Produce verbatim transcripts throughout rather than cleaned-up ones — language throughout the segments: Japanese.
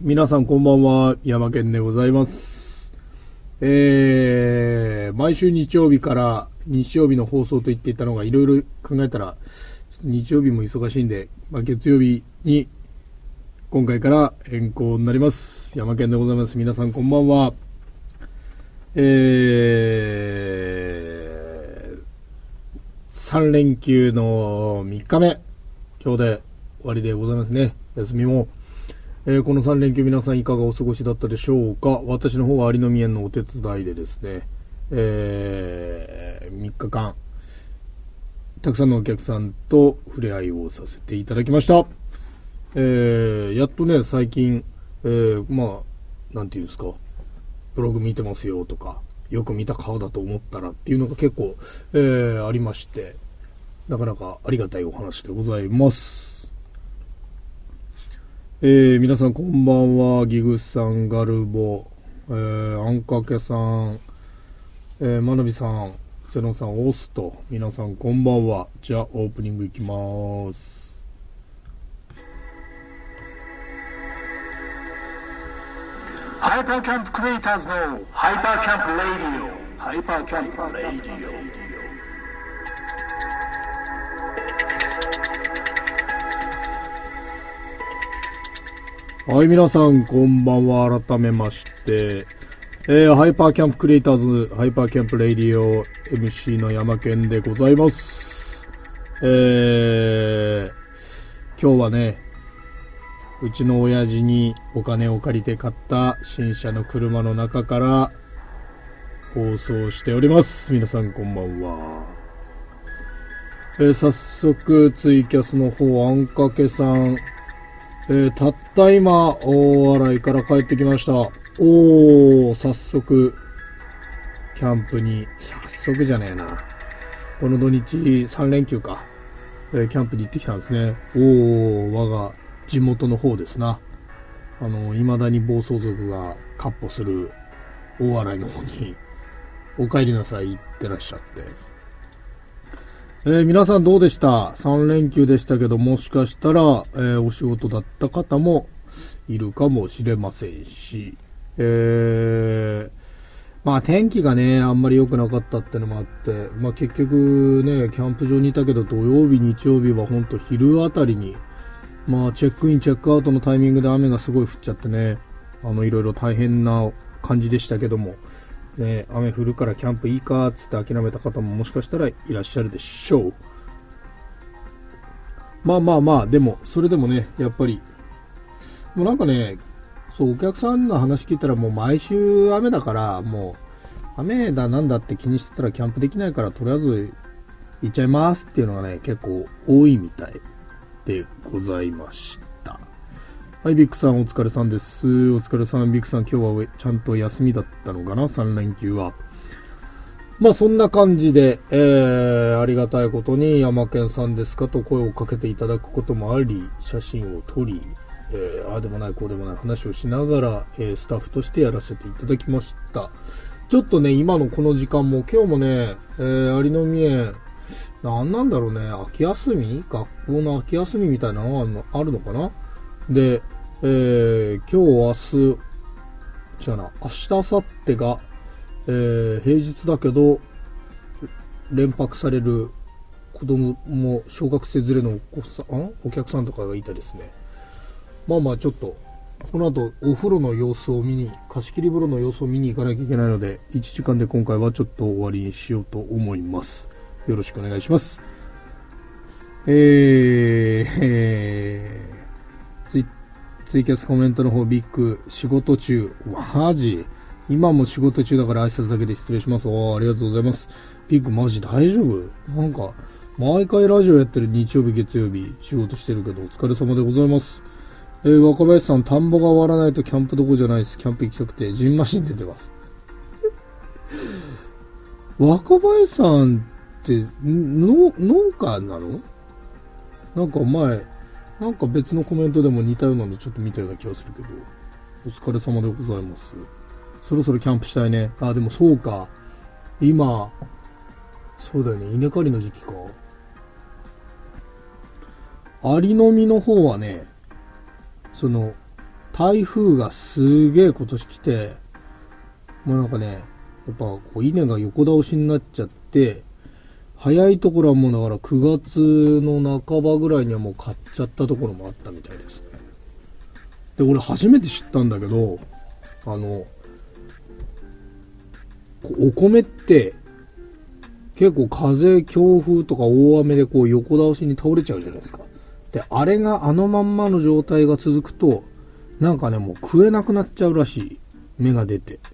皆さんこんばんは、山健でございます。えー、毎週日曜日から日曜日の放送と言っていたのがいろいろ考えたら、日曜日も忙しいんで、まあ、月曜日に今回から変更になります。山健でございます。皆さんこんばんは。えー、さん連休のみっかめ、今日で終わりでございますね。休みも。えー、このさん連休皆さんいかがお過ごしだったでしょうか。私の方は有野宮のお手伝いでですね、えー、みっかかんたくさんのお客さんと触れ合いをさせていただきました。えー、やっとね最近、えー、まあなんていうんですか、ブログ見てますよとか、よく見た顔だと思ったらっていうのが結構、えー、ありまして、なかなかありがたいお話でございます。えー、皆さんこんばんは。ギグさん、ガルボ、えー、あんかけさん、えー、まなびさん、セノさん、オースト、皆さんこんばんは。じゃあオープニングいきまーす。 ハイパーキャンプクリエイターズのハイパーキャンプレイディオ、ハイパーキャンプレイディオ。 はい、皆さん、こんばんは。改めまして、えー、ハイパーキャンプクリエイターズ、ハイパーキャンプレイディオ エムシー の山健でございます。えー、今日はね、うちの親父にお金を借りて買った新車の車の中から放送しております。皆さん、こんばんは。えー、早速、ツイキャスの方、あんかけさん、えー、たった今大洗から帰ってきました。おー、早速キャンプに、早速じゃねえな、この土日さん連休か、えー、キャンプに行ってきたんですね。おー、我が地元の方ですな。あの未だに暴走族が闊歩する大洗の方にお帰りなさい行ってらっしゃって、えー、皆さんどうでした？さん連休でしたけど、もしかしたら、えー、お仕事だった方もいるかもしれませんし、えー、まあ天気がねあんまり良くなかったってのもあって、まあ結局ねキャンプ場にいたけど、土曜日日曜日はほんと昼あたりに、まあチェックインチェックアウトのタイミングで雨がすごい降っちゃってね、あのいろいろ大変な感じでしたけどもね、雨降るからキャンプいいかっつって諦めた方ももしかしたらいらっしゃるでしょう。まあまあまあ、でもそれでもね、やっぱりもうなんかね、そうお客さんの話聞いたら、もう毎週雨だから、もう雨だなんだって気にしてたらキャンプできないから、とりあえず行っちゃいますっていうのがね結構多いみたいでございました。はい、ビッグさんお疲れさんです。お疲れさん。ビッグさん今日はちゃんと休みだったのかな、さん連休は。まあそんな感じで、えー、ありがたいことに山健さんですかと声をかけていただくこともあり、写真を撮り、えー、ああでもないこうでもない話をしながら、えー、スタッフとしてやらせていただきました。ちょっとね今のこの時間も今日もね、えー、有野宮なんなんだろうね、秋休み、学校の秋休みみたいなのがあるのかな。で、えー、今日明日じゃあな明日明後日が、えー、平日だけど連泊される子供も小学生連れのお子さんお客さんとかがいたですね。まあまあちょっとこの後お風呂の様子を見に、貸し切り風呂の様子を見に行かなきゃいけないので、いちじかんで今回はちょっと終わりにしようと思います。よろしくお願いします。えー、えー、ツイツイキャスコメントの方、ビッグ仕事中、マジ今も仕事中だから挨拶だけで失礼します。おー、ありがとうございます。ビッグマジ大丈夫？なんか毎回ラジオやってる日曜日月曜日仕事してるけど、お疲れ様でございます。えー、若林さん、田んぼが終わらないとキャンプどこじゃないです。キャンプ行きたくてジンマシン出てます。若林さんっての農家なの？なんか前なんか別のコメントでも似たようなのちょっと見たような気がするけど、お疲れ様でございます。そろそろキャンプしたいね。あ、でもそうか、今そうだよね、稲刈りの時期か。有野実の方はね、その台風がすげえ今年来て、もうなんかね、やっぱこう稲が横倒しになっちゃって、早いところはもうだからくがつの半ばぐらいにはもう買っちゃったところもあったみたいですね。で、俺初めて知ったんだけど、あの、お米って結構風、強風とか大雨でこう横倒しに倒れちゃうじゃないですか。で、あれがあのまんまの状態が続くと、なんかね、もう食えなくなっちゃうらしい。芽が出て。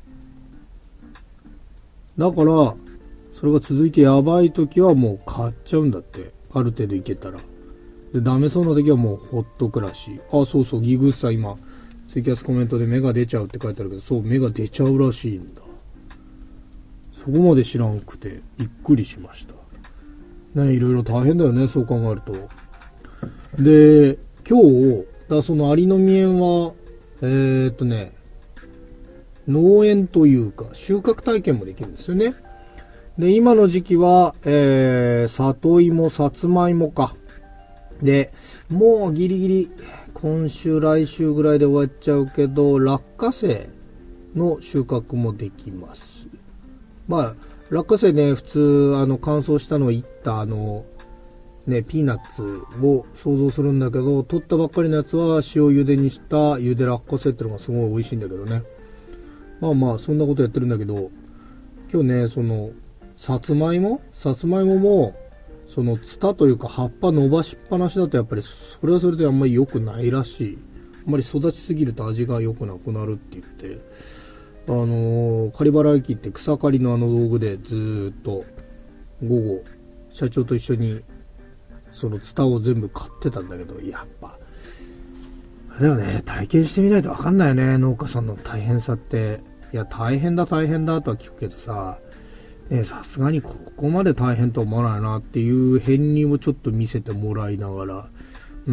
だから、それが続いてやばい時はもう買っちゃうんだって。ある程度いけたら。で、ダメそうな時はもうほっとくらしい。あ、そうそう、ギグスさん今、ツイキャスコメントで芽が出ちゃうって書いてあるけど、そう、芽が出ちゃうらしいんだ。そこまで知らんくて、びっくりしました。ね、いろいろ大変だよね、そう考えると。で、今日、だそのアリの実園は、えーっとね、農園というか、収穫体験もできるんですよね。で、今の時期は、えー、里芋、さつまいもか。で、もうギリギリ、今週、来週ぐらいで終わっちゃうけど、落花生の収穫もできます。まあ、落花生ね、普通、あの、乾燥したのをいったあの、ね、ピーナッツを想像するんだけど、取ったばっかりのやつは塩茹でにした茹で落花生ってのがすごい美味しいんだけどね。まあまあ、そんなことやってるんだけど、今日ね、その、さつまいもさつまいもも、その、ツタというか葉っぱ伸ばしっぱなしだとやっぱり、それはそれであんまり良くないらしい。あんまり育ちすぎると味が良くなくなるって言って、あのー、刈原駅って草刈りのあの道具でずーっと、午後、社長と一緒に、そのツタを全部買ってたんだけど、やっぱ、あれだよね、体験してみないとわかんないよね、農家さんの大変さって。いや、大変だ大変だとは聞くけどさ、ね、さすがにここまで大変とは思わないなっていう編入をちょっと見せてもらいながら、うん、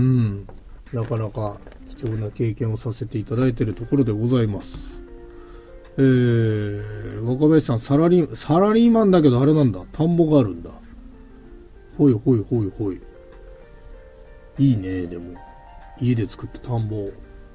なかなか貴重な経験をさせていただいているところでございます。えー、若林さん、サラリー、サラリーマンだけどあれなんだ、田んぼがあるんだ。ほいほいほいほい。いいね、でも。家で作った田んぼ。お、違う違う違う違う。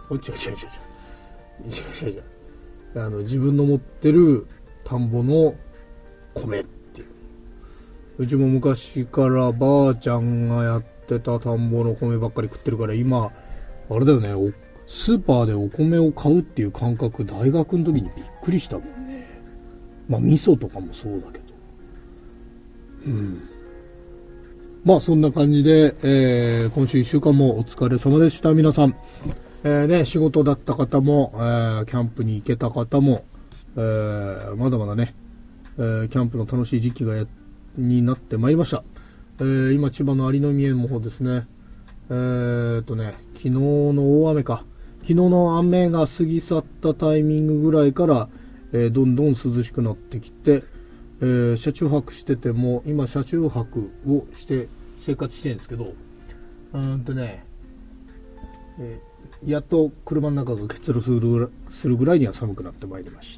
違う違う違う。あの、自分の持ってる田んぼの米っていう。うちも昔からばあちゃんがやってた田んぼの米ばっかり食ってるから、今、あれだよね、おスーパーでお米を買うっていう感覚、大学の時にびっくりしたもんね。まあ、味噌とかもそうだけど。うん。まあ、そんな感じで、えー、今週一週間もお疲れ様でした、皆さん。えー、ね、仕事だった方も、えー、キャンプに行けた方も、えー、まだまだね、えー、キャンプの楽しい時期がやになってまいりました。えー、今、千葉の有野園の方ですね。えーとね、昨日の大雨か。昨日の雨が過ぎ去ったタイミングぐらいから、えー、どんどん涼しくなってきて、えー、車中泊してても、今車中泊をして生活してるんですけど、うーんとね、えー、やっと車の中が結露する、するぐらいには寒くなってまいりました。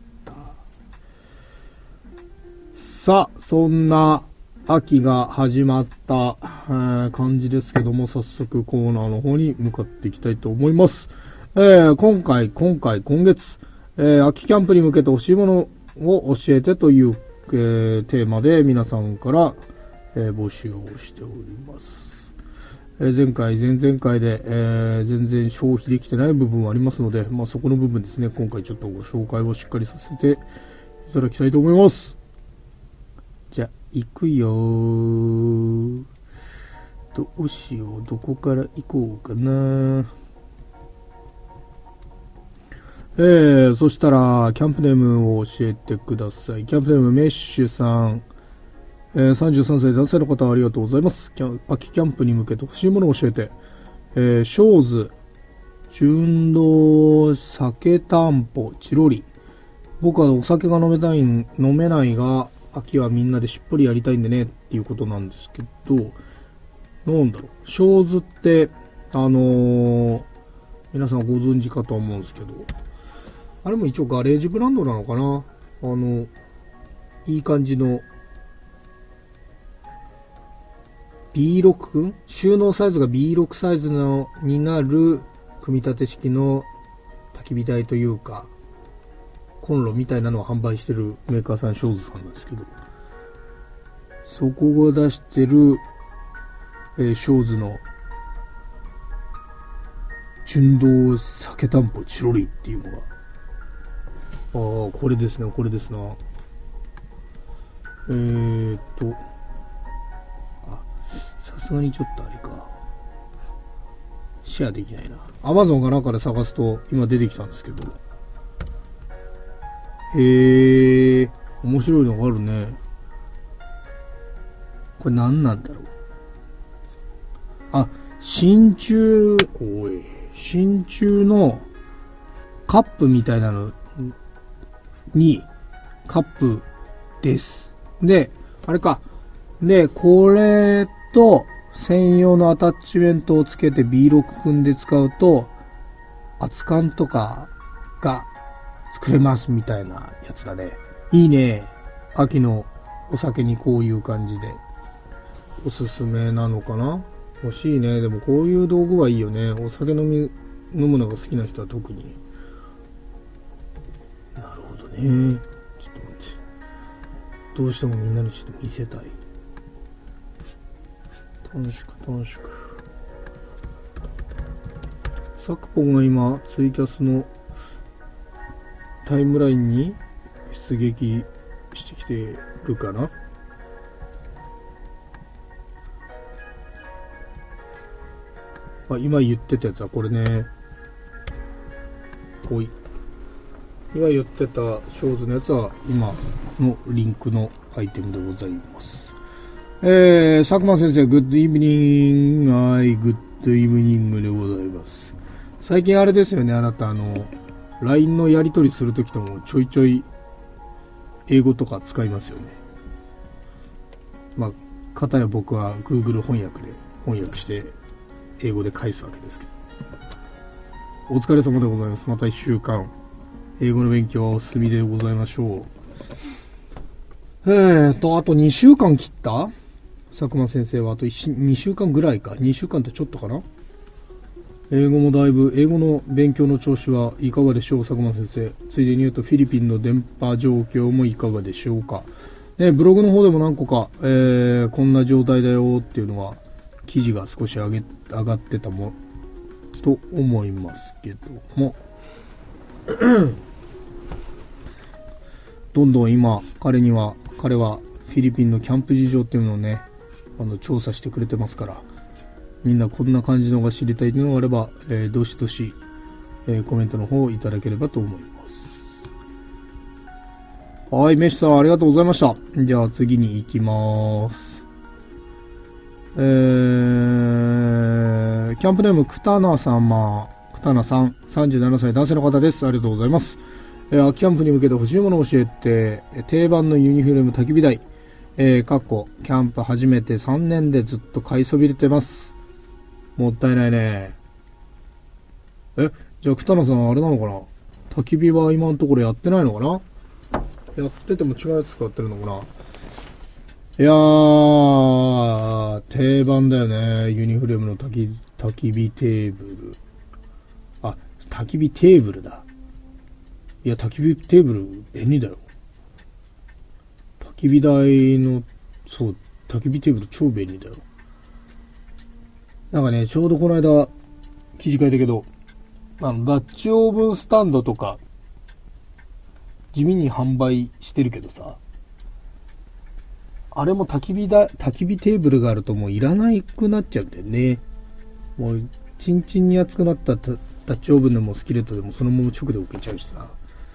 さあ、そんな秋が始まった、えー、感じですけども、早速コーナーの方に向かっていきたいと思います。えー、今回、今回、今月、えー、秋キャンプに向けて欲しいものを教えてという、えー、テーマで皆さんから、えー、募集をしております。えー、前回、前々回で、えー、全然消費できてない部分はありますので、まあ、そこの部分ですね、今回ちょっとご紹介をしっかりさせていただきたいと思います。じゃあ、行くよー。どうしよう、どこから行こうかな。えー、そしたら、キャンプネームを教えてください。キャンプネーム、メッシュさん。えー、さんじゅうさんさい男性の方ありがとうございます。キャ秋キャンプに向けて欲しいものを教えて。えー、ショーズ、純道、酒担保、チロリ。僕はお酒が飲めたい、飲めないが、秋はみんなでしっぽりやりたいんでねっていうことなんですけど、なんだろう、ショーズって、あのー、皆さんご存知かと思うんですけど、あれも一応ガレージブランドなのかな。あの、いい感じの ビーろく 君収納サイズが ビーろく サイズのになる組み立て式の焚き火台というか、コンロみたいなのを販売してるメーカーさん、ショーズさんなんですけど、そこが出してる、えー、ショーズの純銅酒担保チロリっていうのが、ああ、これですね、これですな。えーっと、あ、さすがにちょっとあれか。シェアできないな。アマゾンかなんかで探すと今出てきたんですけど。へえ、面白いのがあるね。これ何なんだろう。あ、真鍮、おい、真鍮のカップみたいなのに、カップです。で、あれか。で、これと、専用のアタッチメントをつけて ビーろく 組んで使うと、熱燗とかが作れますみたいなやつだね。いいね。秋のお酒にこういう感じで。おすすめなのかな？欲しいね。でもこういう道具はいいよね。お酒飲み、飲むのが好きな人は特に。なるほどね。ちょっと待って。どうしてもみんなにちょっと見せたい。短縮短縮。サクポンが今ツイキャスのタイムラインに出撃してきてるかな。あ、今言ってたやつはこれね。ほい。今言ってたショーズのやつは今のリンクのアイテムでございます。えー、佐久間先生、グッドイブニング、はい、グッドイブニングでございます。最近あれですよね、あなた、あの、ライン のやり取りするときともちょいちょい英語とか使いますよね。まあ、かたや僕は Google 翻訳で翻訳して英語で返すわけですけど。お疲れ様でございます。またいっしゅうかん、英語の勉強はお進みでございましょう。えーと、あとにしゅうかん切った？佐久間先生はあとにしゅうかんぐらいか。にしゅうかんってちょっとかな。英語もだいぶ、英語の勉強の調子はいかがでしょう、佐久間先生。ついでに言うとフィリピンの電波状況もいかがでしょうか。ね、ブログの方でも何個か、えー、こんな状態だよっていうのは記事が少し上げ、上がってたもと思いますけどもどんどん今彼には彼はフィリピンのキャンプ事情っていうのをね、あの調査してくれてますから、みんなこんな感じのが知りたいというのがあれば、えー、どしどし、えー、コメントの方をいただければと思います。はい、メッシさんありがとうございました。じゃあ次に行きます。えー、キャンプネームクタナ様、クタナさん、さんじゅうななさい男性の方です。ありがとうございます。えー、秋キャンプに向けて欲しいものを教えて、定番のユニフォーム焚き火台、えー、かっこキャンプ始めてさんねんでずっと買いそびれてます。もったいないね。え、じゃあクタナさんあれなのかな、焚き火は今のところやってないのかな。やってても違うやつ使ってるのかな。いやー、定番だよね。ユニフレームの焚き、焚き火テーブル。あ、焚き火テーブルだ。いや、焚き火テーブル便利だよ。焚き火台の、そう、焚き火テーブル超便利だよ。なんかね、ちょうどこの間、記事書いたけど、あの、ダッチオーブンスタンドとか、地味に販売してるけどさ、あれも焚き火だ、焚き火テーブルがあるともういらなくなっちゃうんだよね。もう、チンチンに熱くなったダッチオーブンでもスキレットでもそのまま直で置けちゃうしさ。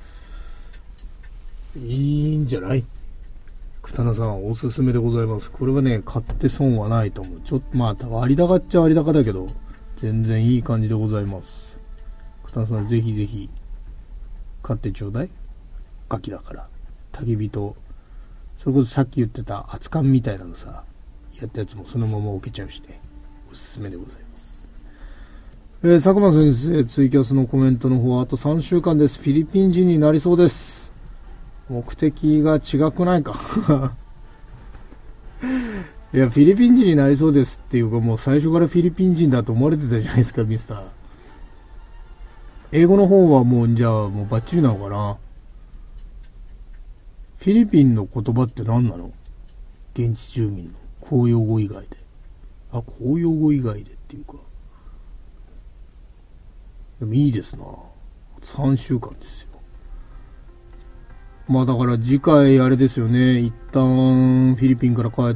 いいんじゃない？クタナさんおすすめでございます。これはね、買って損はないと思う。ちょっと、まあ、割高っちゃ割高だけど、全然いい感じでございます。クタナさんぜひぜひ、買ってちょうだい。秋だから。焚き火と、それこそさっき言ってた熱燗みたいなのさ、やったやつもそのまま置けちゃうしね。おすすめでございます。えー、佐久間先生、ツイキャスのコメントの方はあとさんしゅうかんです。フィリピン人になりそうです。目的が違くないかいや、フィリピン人になりそうですっていうか、もう最初からフィリピン人だと思われてたじゃないですか、ミスター。 英語の方はもう、じゃあ、もうバッチリなのかな。フィリピンの言葉って何なの？現地住民の公用語以外で。あ、公用語以外でっていうか。でもいいですな。さんしゅうかんですよ。まあだから次回あれですよね。一旦フィリピンから帰って、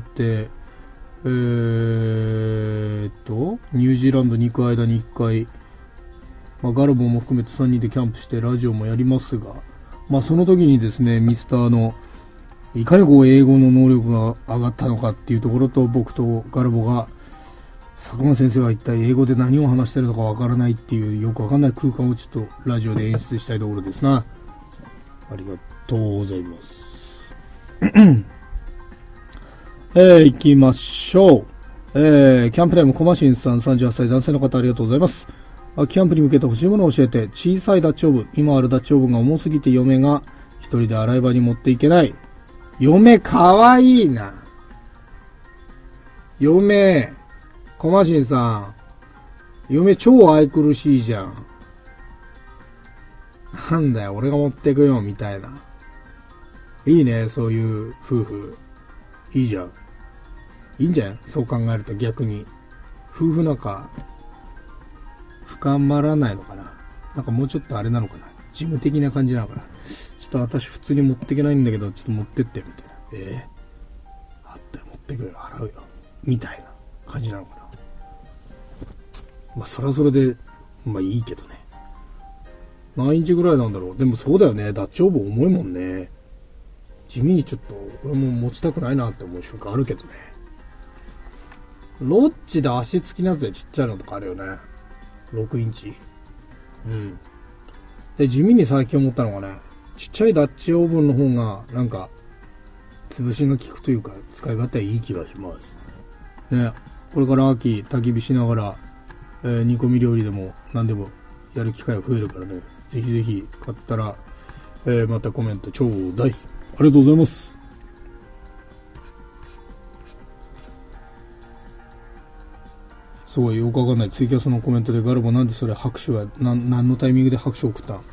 えーっと、ニュージーランドに行く間にいっかい、まあ、ガルボも含めてさんにんでキャンプしてラジオもやりますが、まあその時にですね、ミスターのいかにこう英語の能力が上がったのかっていうところと、僕とガルボが坂本先生は一体英語で何を話してるのかわからないっていうよくわかんない空間をちょっとラジオで演出したいところですな。ありがとうございます。えー、行きましょう。えー、キャンプネームコマシンさんさんじゅうはっさい男性の方ありがとうございます。キャンプに向けて欲しいものを教えて、小さいダッチオーブン、今あるダッチオーブンが重すぎて嫁が一人で洗い場に持っていけない。嫁かわいいな。嫁、コマシンさん、嫁超愛くるしいじゃん。なんだよ、俺が持ってくよ、みたいな。いいね、そういう夫婦。いいじゃん。いいんじゃん、そう考えると逆に。夫婦仲、深まらないのかな。なんかもうちょっとあれなのかな。事務的な感じなのかな。ちょっと私普通に持っていけないんだけど、ちょっと持ってって、みたいな。えー、あったよ、持ってくよ、洗うよ。みたいな感じなのかな。まあ、それはそれで、まあいいけどね。何インチぐらいなんだろう。でもそうだよね。ダッチオーブン重いもんね。地味にちょっと、俺も持ちたくないなって思う瞬間あるけどね。ロッチで足付きのやつでちっちゃいのとかあるよね。ろくインチ。うん。で、地味に最近思ったのがね、ちっちゃいダッチオーブンの方が、なんか、潰しが効くというか、使い勝手はいい気がします。ね、これから秋、焚き火しながら、えー、煮込み料理でも何でもやる機会が増えるからね、ぜひぜひ買ったら、えー、またコメントちょうだい。ありがとうございます。すごいよくわかんない。ツイキャスのコメントでガルボなんでそれ拍手は、な、何のタイミングで拍手を送ったん？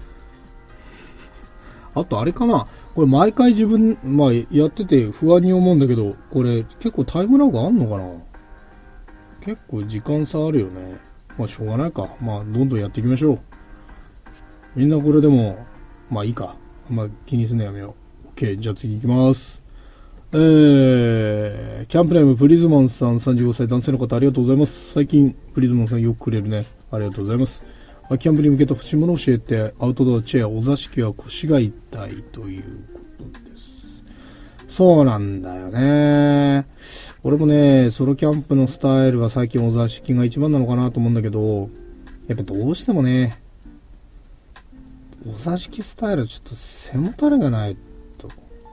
あとあれかな、これ毎回自分、まあやってて不安に思うんだけど、これ結構タイムラグあんのかな？結構時間差あるよね。まあしょうがないか。まあどんどんやっていきましょう。みんなこれでも、まあいいか。まあ気にすんのやめよう。OK、じゃあ次行きます。えー、キャンプネームプリズモンさんさんじゅうごさい男性の方ありがとうございます。最近プリズモンさんよくくれるね。ありがとうございます。キャンプに向けて欲しいものを教えて、アウトドアチェア、お座敷は腰が痛いということです。そうなんだよね。俺もね、ソロキャンプのスタイルは最近お座敷が一番なのかなと思うんだけど、やっぱどうしてもね、お座敷スタイルちょっと背もたれがないと。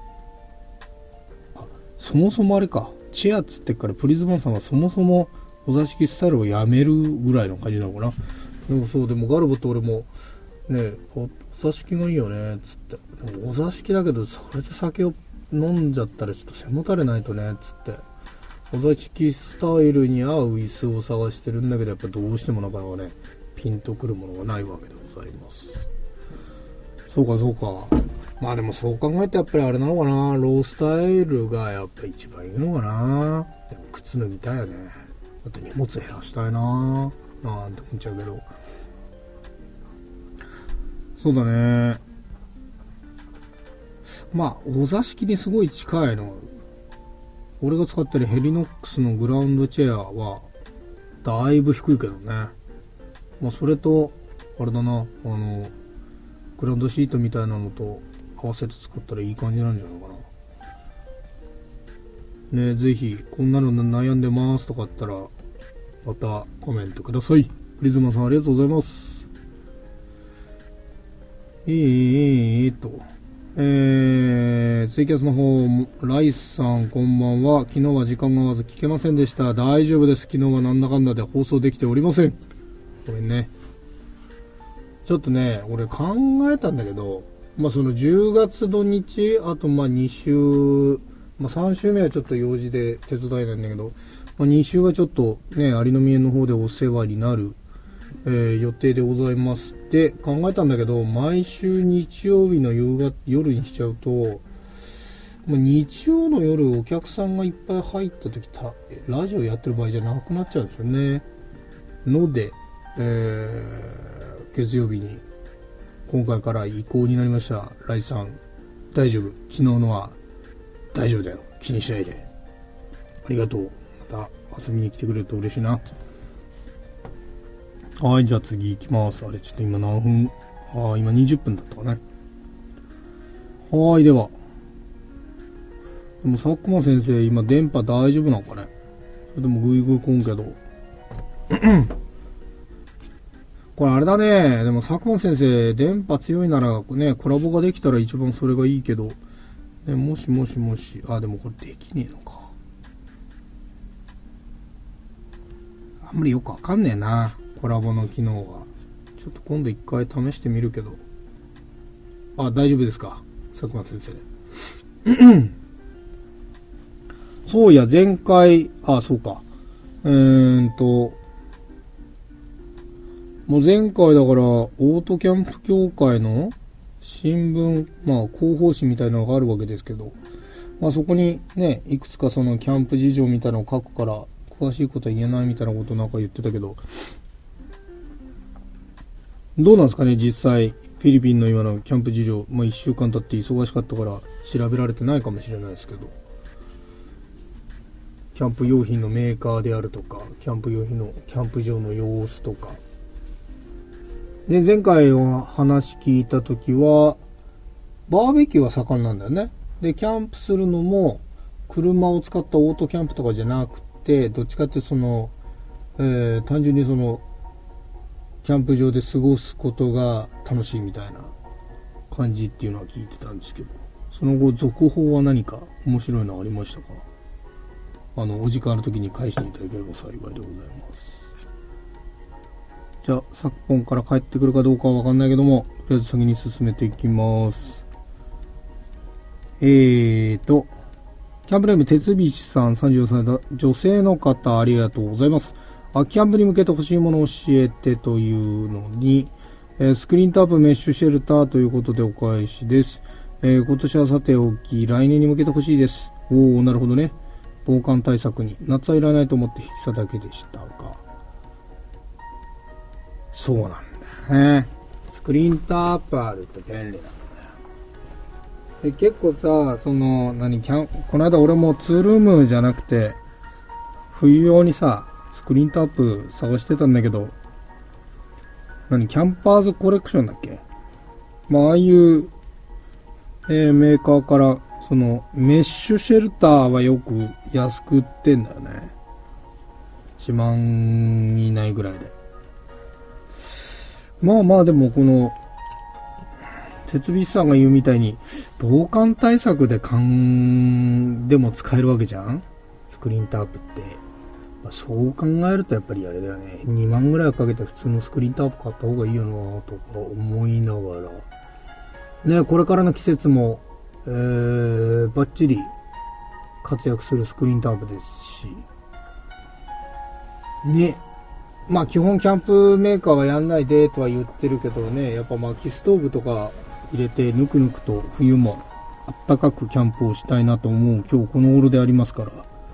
あ、そもそもあれか、チェアっつってからプリズモンさんはそもそもお座敷スタイルをやめるぐらいの感じなのかな。でもそう、でもガルボと俺もね、お座敷がいいよねつって、でもお座敷だけどそれで酒を飲んじゃったらちょっと背もたれないとねつって、お座敷スタイルに合う椅子を探してるんだけど、やっぱどうしてもなかなかねピンとくるものがないわけでございます。そうかそうか。まあでもそう考えてやっぱりあれなのかな、ロースタイルがやっぱ一番いいのかな。でも靴脱ぎたいよね。だって荷物減らしたいななんて思っちゃうけど。そうだね。まあお座敷にすごい近いの、俺が使ってるヘリノックスのグラウンドチェアはだいぶ低いけどね。まあそれとあれだな、あのグラウンドシートみたいなのと合わせて使ったらいい感じなんじゃないかな。ね、ぜひこんなの悩んでますとかあったらまたコメントください。プリズマさんありがとうございます。えーっと、えー、ツイキャスの方、ライスさんこんばんは。昨日は時間が合わず聞けませんでした。大丈夫です。昨日はなんだかんだで放送できておりません。ごめんね。ちょっとね、俺考えたんだけど、まあそのじゅうがつ土日、あとまあに週、まあさん週目はちょっと用事で手伝いなんだけど、まあ、に週はちょっとね、有野見園の方でお世話になる、えー、予定でございます。 で、考えたんだけど、毎週日曜日の夕方夜にしちゃうと、もう日曜の夜お客さんがいっぱい入った時た、ラジオやってる場合じゃなくなっちゃうんですよね。ので、えー、月曜日に今回から移行になりました。ライさん、大丈夫。昨日のは大丈夫だよ。気にしないで。ありがとう。また遊びに来てくれると嬉しいな。はい、じゃあ次行きます。あれ、ちょっと今何分、ああ、今にじゅっぷんだったかね。はい、では。でも、佐久間先生、今電波大丈夫なのかね。それでもグイグイこんけど。これあれだね。でも佐久間先生、電波強いならね、コラボができたら一番それがいいけど。ね、もしもしもし。あ、でもこれできねえのか。あんまりよくわかんねえな。コラボの機能が。ちょっと今度一回試してみるけど。あ、大丈夫ですか。佐久間先生。そういや、前回、あ、そうか。うーんと、もう前回だから、オートキャンプ協会の新聞、まあ、広報誌みたいなのがあるわけですけど、まあそこにね、いくつかそのキャンプ事情みたいなのを書くから、詳しいことは言えないみたいなことなんか言ってたけど、どうなんですかね、実際、フィリピンの今のキャンプ事情、まあいっしゅうかん経って忙しかったから調べられてないかもしれないですけど、キャンプ用品のメーカーであるとか、キャンプ用品の、キャンプ場の様子とか。で、前回お話聞いたときは、バーベキューは盛んなんだよね。で、キャンプするのも、車を使ったオートキャンプとかじゃなくて、どっちかってその、えー、単純にその、キャンプ場で過ごすことが楽しいみたいな感じっていうのは聞いてたんですけど、その後続報は何か面白いのありましたか？あの、お時間ある時に返していただければ幸いでございます。じゃあ、昨今から帰ってくるかどうかはわかんないけども、とりあえず先に進めていきます。えーと、キャンプネーム、鉄ビチさん、さんじゅうよんさいだ、女性の方、ありがとうございます。あ、キャンプに向けて欲しいものを教えてというのに、えー、スクリーンタープメッシュシェルターということでお返しです。えー、今年はさておき、来年に向けて欲しいです。おー、なるほどね。防寒対策に。夏はいらないと思って引きしただけでしたが。そうなんだね。スクリーンタープあると便利なんだよ。で、結構さ、その、何、キャン、この間俺もツールームじゃなくて、冬用にさ、スクリーンタープ探してたんだけど、何、キャンパーズコレクションだっけ？まあ、ああいう、えー、メーカーから、その、メッシュシェルターはよく安く売ってんだよね。いちまん以内ぐらいで。まあまあでもこの、鉄ビスさんが言うみたいに、防寒対策でかん、でも使えるわけじゃん？スクリーンタープって。まあ、そう考えるとやっぱりあれだよね。にまんぐらいかけて普通のスクリーンタープ買った方がいいよなとか思いながら。ね、これからの季節も、えー、バッチリ活躍するスクリーンタープですし。ね。まあ基本キャンプメーカーはやんないでとは言ってるけどね、やっぱ薪ストーブとか入れてぬくぬくと冬もあったかくキャンプをしたいなと思う今日この頃でありますから、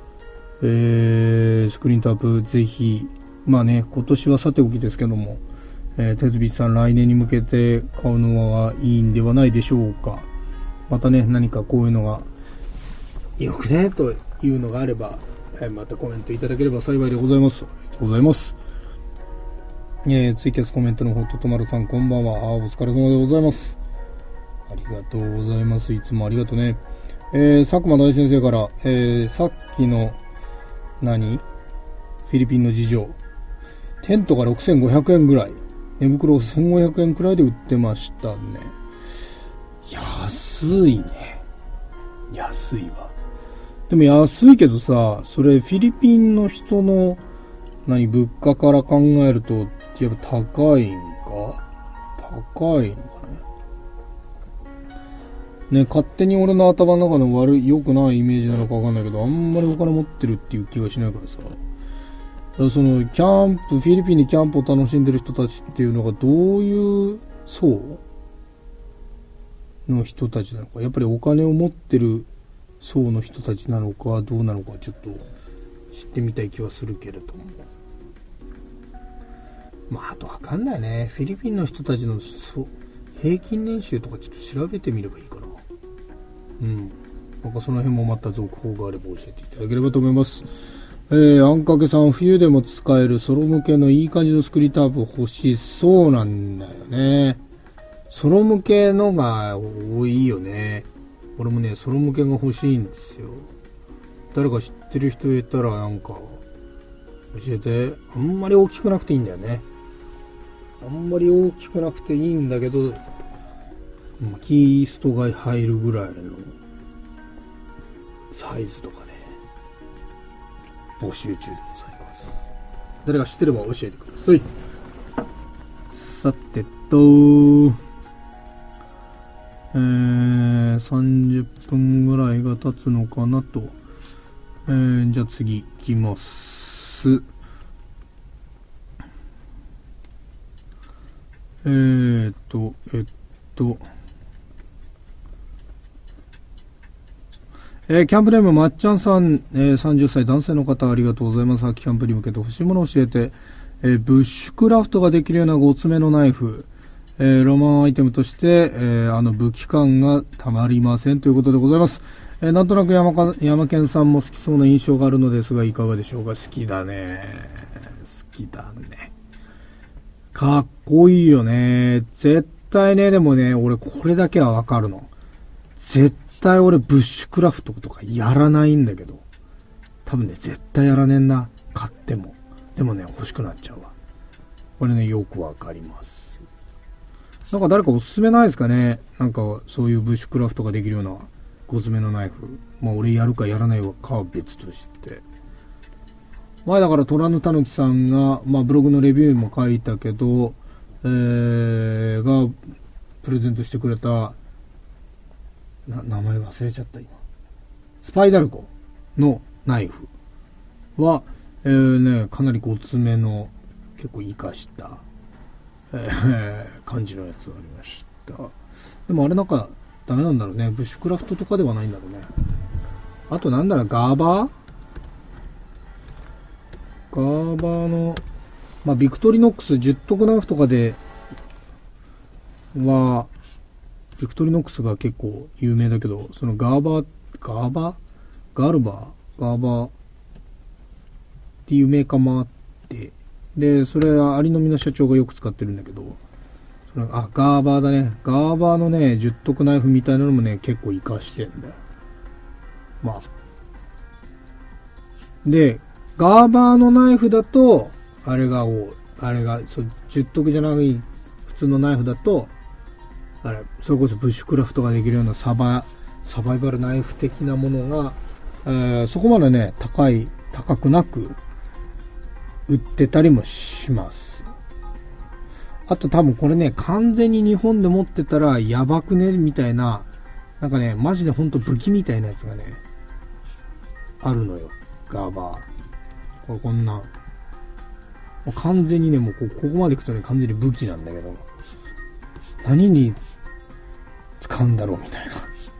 えー、スクリーンタープぜひ、まあね、今年はさておきですけども、えー、鉄筆さん来年に向けて買うのはいいんではないでしょうか。またね、何かこういうのがよくねというのがあれば、えー、またコメントいただければ幸いでございます。ありがとうございます。えー、ツイキャスコメントのホットトマロさんこんばんは。あ、お疲れ様でございます。ありがとうございます。いつもありがとうね。えー、佐久間大先生から、えー、さっきの何フィリピンの事情、テントがろくせんごひゃくえんぐらい、寝袋せんごひゃくえんくらいで売ってましたね。安いね。安いわ。でも安いけどさ、それフィリピンの人の何物価から考えるとやっぱ高いんか高いのかね。ね、勝手に俺の頭の中の悪い、良くないイメージなのかわかんないけど、あんまりお金持ってるっていう気がしないからさ。 らそのキャンプ、フィリピンでキャンプを楽しんでる人たちっていうのがどういう層の人たちなのか、やっぱりお金を持ってる層の人たちなのかどうなのかちょっと知ってみたい気はするけれども、まああとわかんないね。フィリピンの人たちの平均年収とかちょっと調べてみればいいかな。うん。なんかその辺もまた続報があれば教えていただければと思います。えー、あんかけさん、冬でも使えるソロ向けのいい感じのスクリーンタープ欲しそうなんだよね。ソロ向けのが多いよね。俺もね、ソロ向けが欲しいんですよ。誰か知ってる人いたらなんか教えて。あんまり大きくなくていいんだよね。あんまり大きくなくていいんだけど、キーストが入るぐらいのサイズとかね、募集中でございます。誰が知ってれば教えてください。さてと、えー、さんじゅっぷんぐらいが経つのかなと。えー、じゃあ次行きます。えーと、えっと、えー、キャンプネームまっちゃんさん、えー、さんじゅっさい男性の方ありがとうございます。秋キャンプに向けて欲しいものを教えて、えー、ブッシュクラフトができるようなごつめのナイフ、えー、ロマンアイテムとして、えー、あの武器感がたまりませんということでございます。えー、なんとなく山か山県さんも好きそうな印象があるのですがいかがでしょうか。好きだね。好きだね。かっこいいよね。絶対ね、でもね、俺これだけはわかるの。絶対俺ブッシュクラフトとかやらないんだけど、多分ね、絶対やらねえんな。買っても。でもね、欲しくなっちゃうわ。これね、よくわかります。なんか誰かおすすめないですかね。なんかそういうブッシュクラフトができるようなごつめのナイフ。まあ俺やるかやらないかは別として。前だから虎のたぬきさんが、まあブログのレビューも書いたけど、えー、がプレゼントしてくれた、な、名前忘れちゃった今。スパイダルコのナイフは、えーね、かなりごつめの、結構活かした、えー、感じのやつがありました。でもあれなんかダメなんだろうね。ブッシュクラフトとかではないんだろうね。あとなんだろう、ガーバーガーバーの、まあ、ビクトリノックスじゅっとくナイフとかでは、ビクトリノックスが結構有名だけど、そのガーバー、ガーバーガルバーガーバーっていうメーカーもあって、で、それはアリのみの社長がよく使ってるんだけど、それあ、ガーバーだね。ガーバーのね、じゅっとくナイフみたいなのもね、結構活かしてんだよ。まあ。で、ガーバーのナイフだと、あれが、あれが、そう、じゅっとくじゃない普通のナイフだと、あれ、それこそブッシュクラフトができるようなサバ、サバイバルナイフ的なものが、えー、そこまでね、高い、高くなく、売ってたりもします。あと多分これね、完全に日本で持ってたらやばくねみたいな、なんかね、マジでほんと武器みたいなやつがね、あるのよ。ガーバー。これこんな。もう完全にね、もうこ、ここまで行くとね、完全に武器なんだけど、何に使うんだろうみたいな。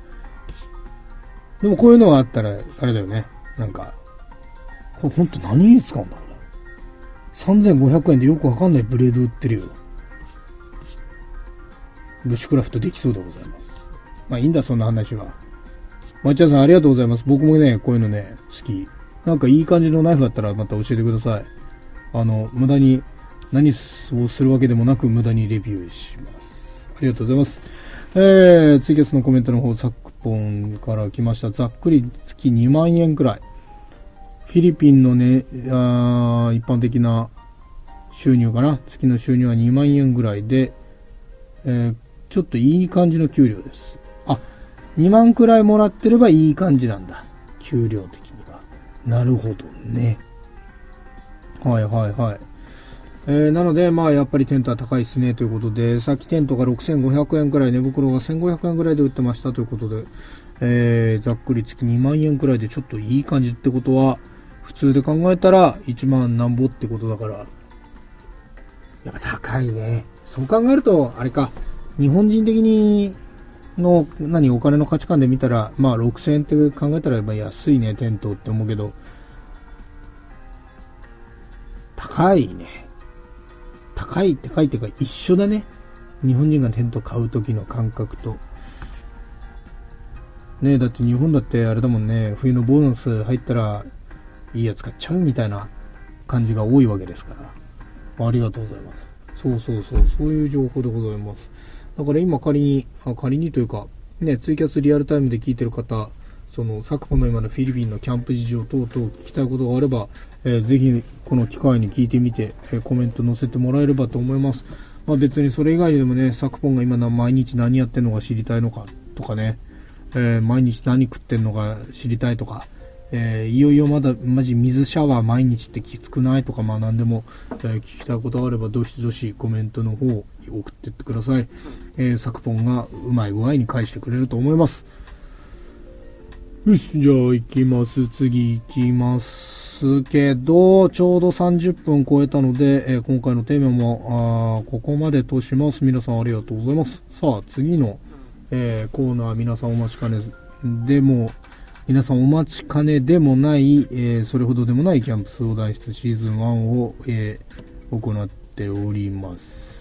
でもこういうのがあったら、あれだよね。なんか、これほんと何に使うんだろうね。さんぜんごひゃくえんでよくわかんないブレード売ってるよ。ブッシュクラフトできそうでございます。まあいいんだ、そんな話は。まっちゃんさんありがとうございます。僕もね、こういうのね、好き。なんかいい感じのナイフだったらまた教えてください。あの、無駄に何をするわけでもなく無駄にレビューします。ありがとうございます。えー、ツイキャスのコメントの方、昨今から来ました。ざっくり月にまんえんくらい。フィリピンのね、あ一般的な収入かな。月の収入はにまんえんぐらいで、えー、ちょっといい感じの給料です。あ、にまんくらいもらってればいい感じなんだ。給料的には。なるほどね。はいはいはい。えー、なので、まあやっぱりテントは高いですねということで、さっきテントがろくせんごひゃくえんくらい、寝袋がせんごひゃくえんくらいで売ってましたということで、えー、ざっくり月にまんえんくらいでちょっといい感じってことは、 普通で考えたらいちまんなんぼってことだから、やっぱ高いね。そう考えると、あれか、日本人的にの、何、お金の価値観で見たら、まあろくせんえんって考えたら、まあ安いね、テントって思うけど、高いね。高いって書いてか一緒だね。日本人がテント買う時の感覚と。ねえ、だって日本だってあれだもんね、冬のボーナス入ったらいいやつ買っちゃうみたいな感じが多いわけですから。ありがとうございます。そうそうそう、そういう情報でございます。だから今仮に、あ仮にというか、ね、ツイキャスリアルタイムで聞いてる方、その昨今の今のフィリピンのキャンプ事情等々聞きたいことがあれば、えー、ぜひこの機会に聞いてみて、えー、コメント載せてもらえればと思います。まあ別にそれ以外でもね、昨今が今毎日何やってんのか知りたいのかとかね、えー、毎日何食ってんのか知りたいとか、えー、いよいよまだマジ水シャワー毎日ってきつくないとか、まあ何でも、えー、聞きたいことがあればどしどしコメントの方を送ってってください。えー、昨今がうまい具合に返してくれると思います。よし、じゃあ行きます。次行きますけど、ちょうどさんじゅっぷん超えたので、えー、今回のテーマもあここまでとします。皆さんありがとうございます。さあ次の、えー、コーナー、皆さんお待ちかねでも皆さんお待ちかねでもない、えー、それほどでもないキャンプ相談室シーズンワンを、えー、行っております。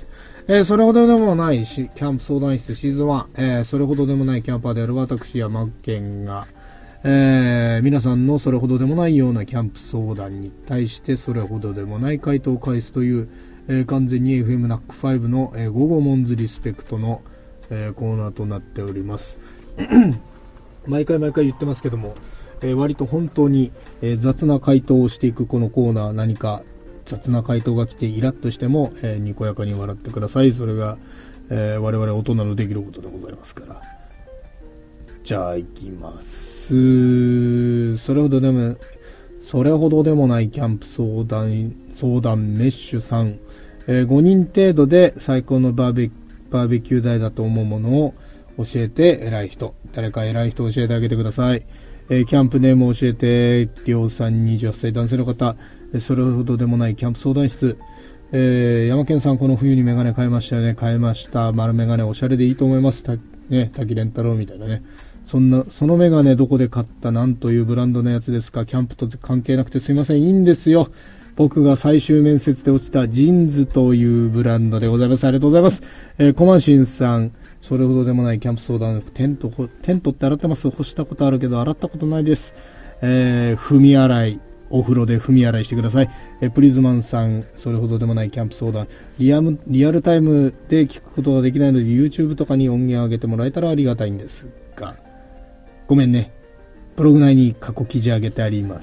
えー、それほどでもないキャンプ相談室シーズンワン、えー、それほどでもないキャンパーである私やマッケンが、えー、皆さんのそれほどでもないようなキャンプ相談に対してそれほどでもない回答を返すという、えー、完全に エフエム ナックファイブ の、えー、午後モンズリスペクトの、えー、コーナーとなっております。毎回毎回言ってますけども、えー、割と本当に、えー、雑な回答をしていくこのコーナー、何か雑な回答が来てイラッとしても、えー、にこやかに笑ってください。それが、えー、我々大人のできることでございますから。じゃあ行きます。それほどでもそれほどでもないキャンプ相談相談メッシュさん、えー、ごにん程度で最高のバーベバーベキュー台だと思うものを教えて偉い人、誰か偉い人教えてあげてください。えー、キャンプネームを教えて、りょうさんにじゅっさい男性の方、それほどでもないキャンプ相談室、えー、山健さんこの冬にメガネ買いましたよね。買いました。丸メガネおしゃれでいいと思います。たね、滝蓮太郎みたいなね。そんな、そのメガネどこで買ったなんというブランドのやつですか？キャンプと関係なくてすいません。いいんですよ。僕が最終面接で落ちたジンズというブランドでございます。ありがとうございます。えー、コマシンさん、それほどでもないキャンプ相談、テント、テントって洗ってます？干したことあるけど洗ったことないです。えー、踏み洗い、お風呂で踏み洗いしてください。えー、プリズマンさん、それほどでもないキャンプ相談、リアム、リアルタイムで聞くことができないので YouTube とかに音源上げてもらえたらありがたいんですが、ごめんね。ブログ内に過去記事上げてあります。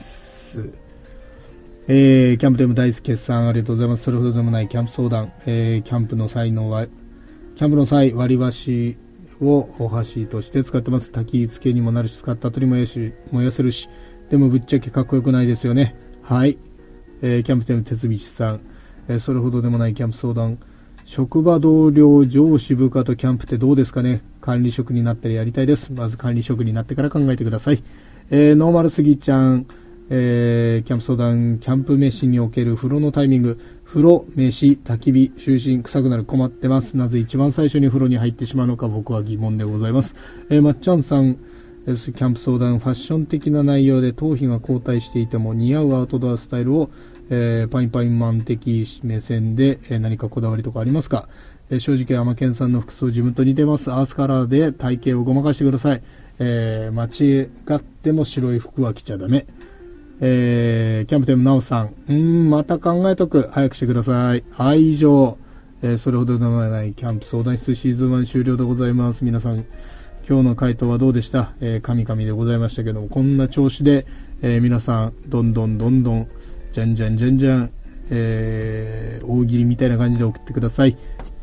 えー、キャンプでも大好きさん、ありがとうございます。それほどでもないキャンプ相談、えー、キャンプの際の割、キャンプの際、割り箸をお箸として使ってます。焚き付けにもなるし、使った後に燃やし、燃やせるし、でもぶっちゃけかっこよくないですよね。はい。えー、キャンプでも鉄道さん、えー、それほどでもないキャンプ相談、職場同僚、上司部下とキャンプってどうですかね？管理職になったらやりたいです。まず管理職になってから考えてください。えー、ノーマルすぎちゃん、えー、キャンプ相談、キャンプ飯における風呂のタイミング、風呂、飯、焚き火、就寝、臭くなる、困ってます。なぜ一番最初に風呂に入ってしまうのか僕は疑問でございます。えー、まっちゃんさん、キャンプ相談、ファッション的な内容で頭皮が後退していても似合うアウトドアスタイルを、えー、パインパインマン的目線で、えー、何かこだわりとかありますか？えー、正直山健さんの服装自分と似てます。アースカラーで体型をごまかしてください。えー、間違っても白い服は着ちゃダメ。えー、キャンプテームなおさん、うーんまた考えとく、早くしてください。はい、以上、えー、それほどでもないキャンプ相談室シーズンワン終了でございます。皆さん今日の回答はどうでした？えー、神々でございましたけども、こんな調子で、えー、皆さんどんどんどんどんじゃんじゃんじゃんじゃん、えー、大喜利みたいな感じで送ってください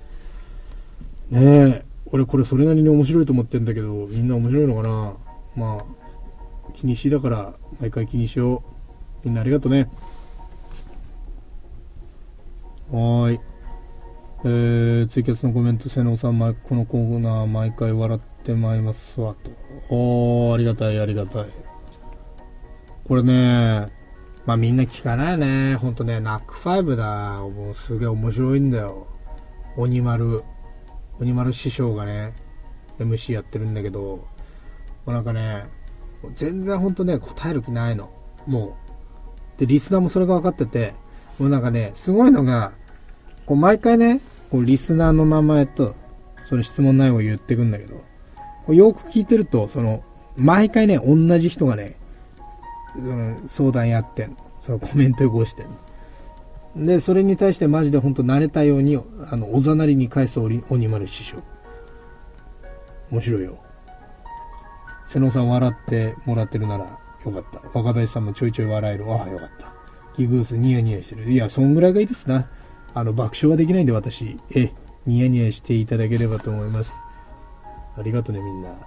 ね。え俺これそれなりに面白いと思ってるんだけど、みんな面白いのかな？まあ気にしだから毎回気にしよう。みんなありがとうね。はーい、えー、ツイキャスのコメント、瀬能さん、このコーナー毎回笑ってまいりますわと。おー、ありがたいありがたい。これね、 まあみんな聞かないね。ほんとね、ナックファイブだ。もうすげえ面白いんだよ。鬼丸、鬼丸師匠がね、エムシー やってるんだけど、もうなんかね、全然ほんとね、答える気ないの。もう。で、リスナーもそれが分かってて、もうなんかね、すごいのが、こう毎回ね、こうリスナーの名前と、その質問内容を言ってくんだけど、こうよく聞いてると、その、毎回ね、同じ人がね、その相談やってんの。そのコメントをしてんの。で、それに対してマジでほんと慣れたように、あの、おざなりに返す鬼丸師匠。面白いよ。瀬野さん笑ってもらってるならよかった。若林さんもちょいちょい笑える。ああ、よかった。ギグースニヤニヤしてる。いや、そんぐらいがいいですな。あの、爆笑はできないんで私、え、ニヤニヤしていただければと思います。ありがとね、みんな。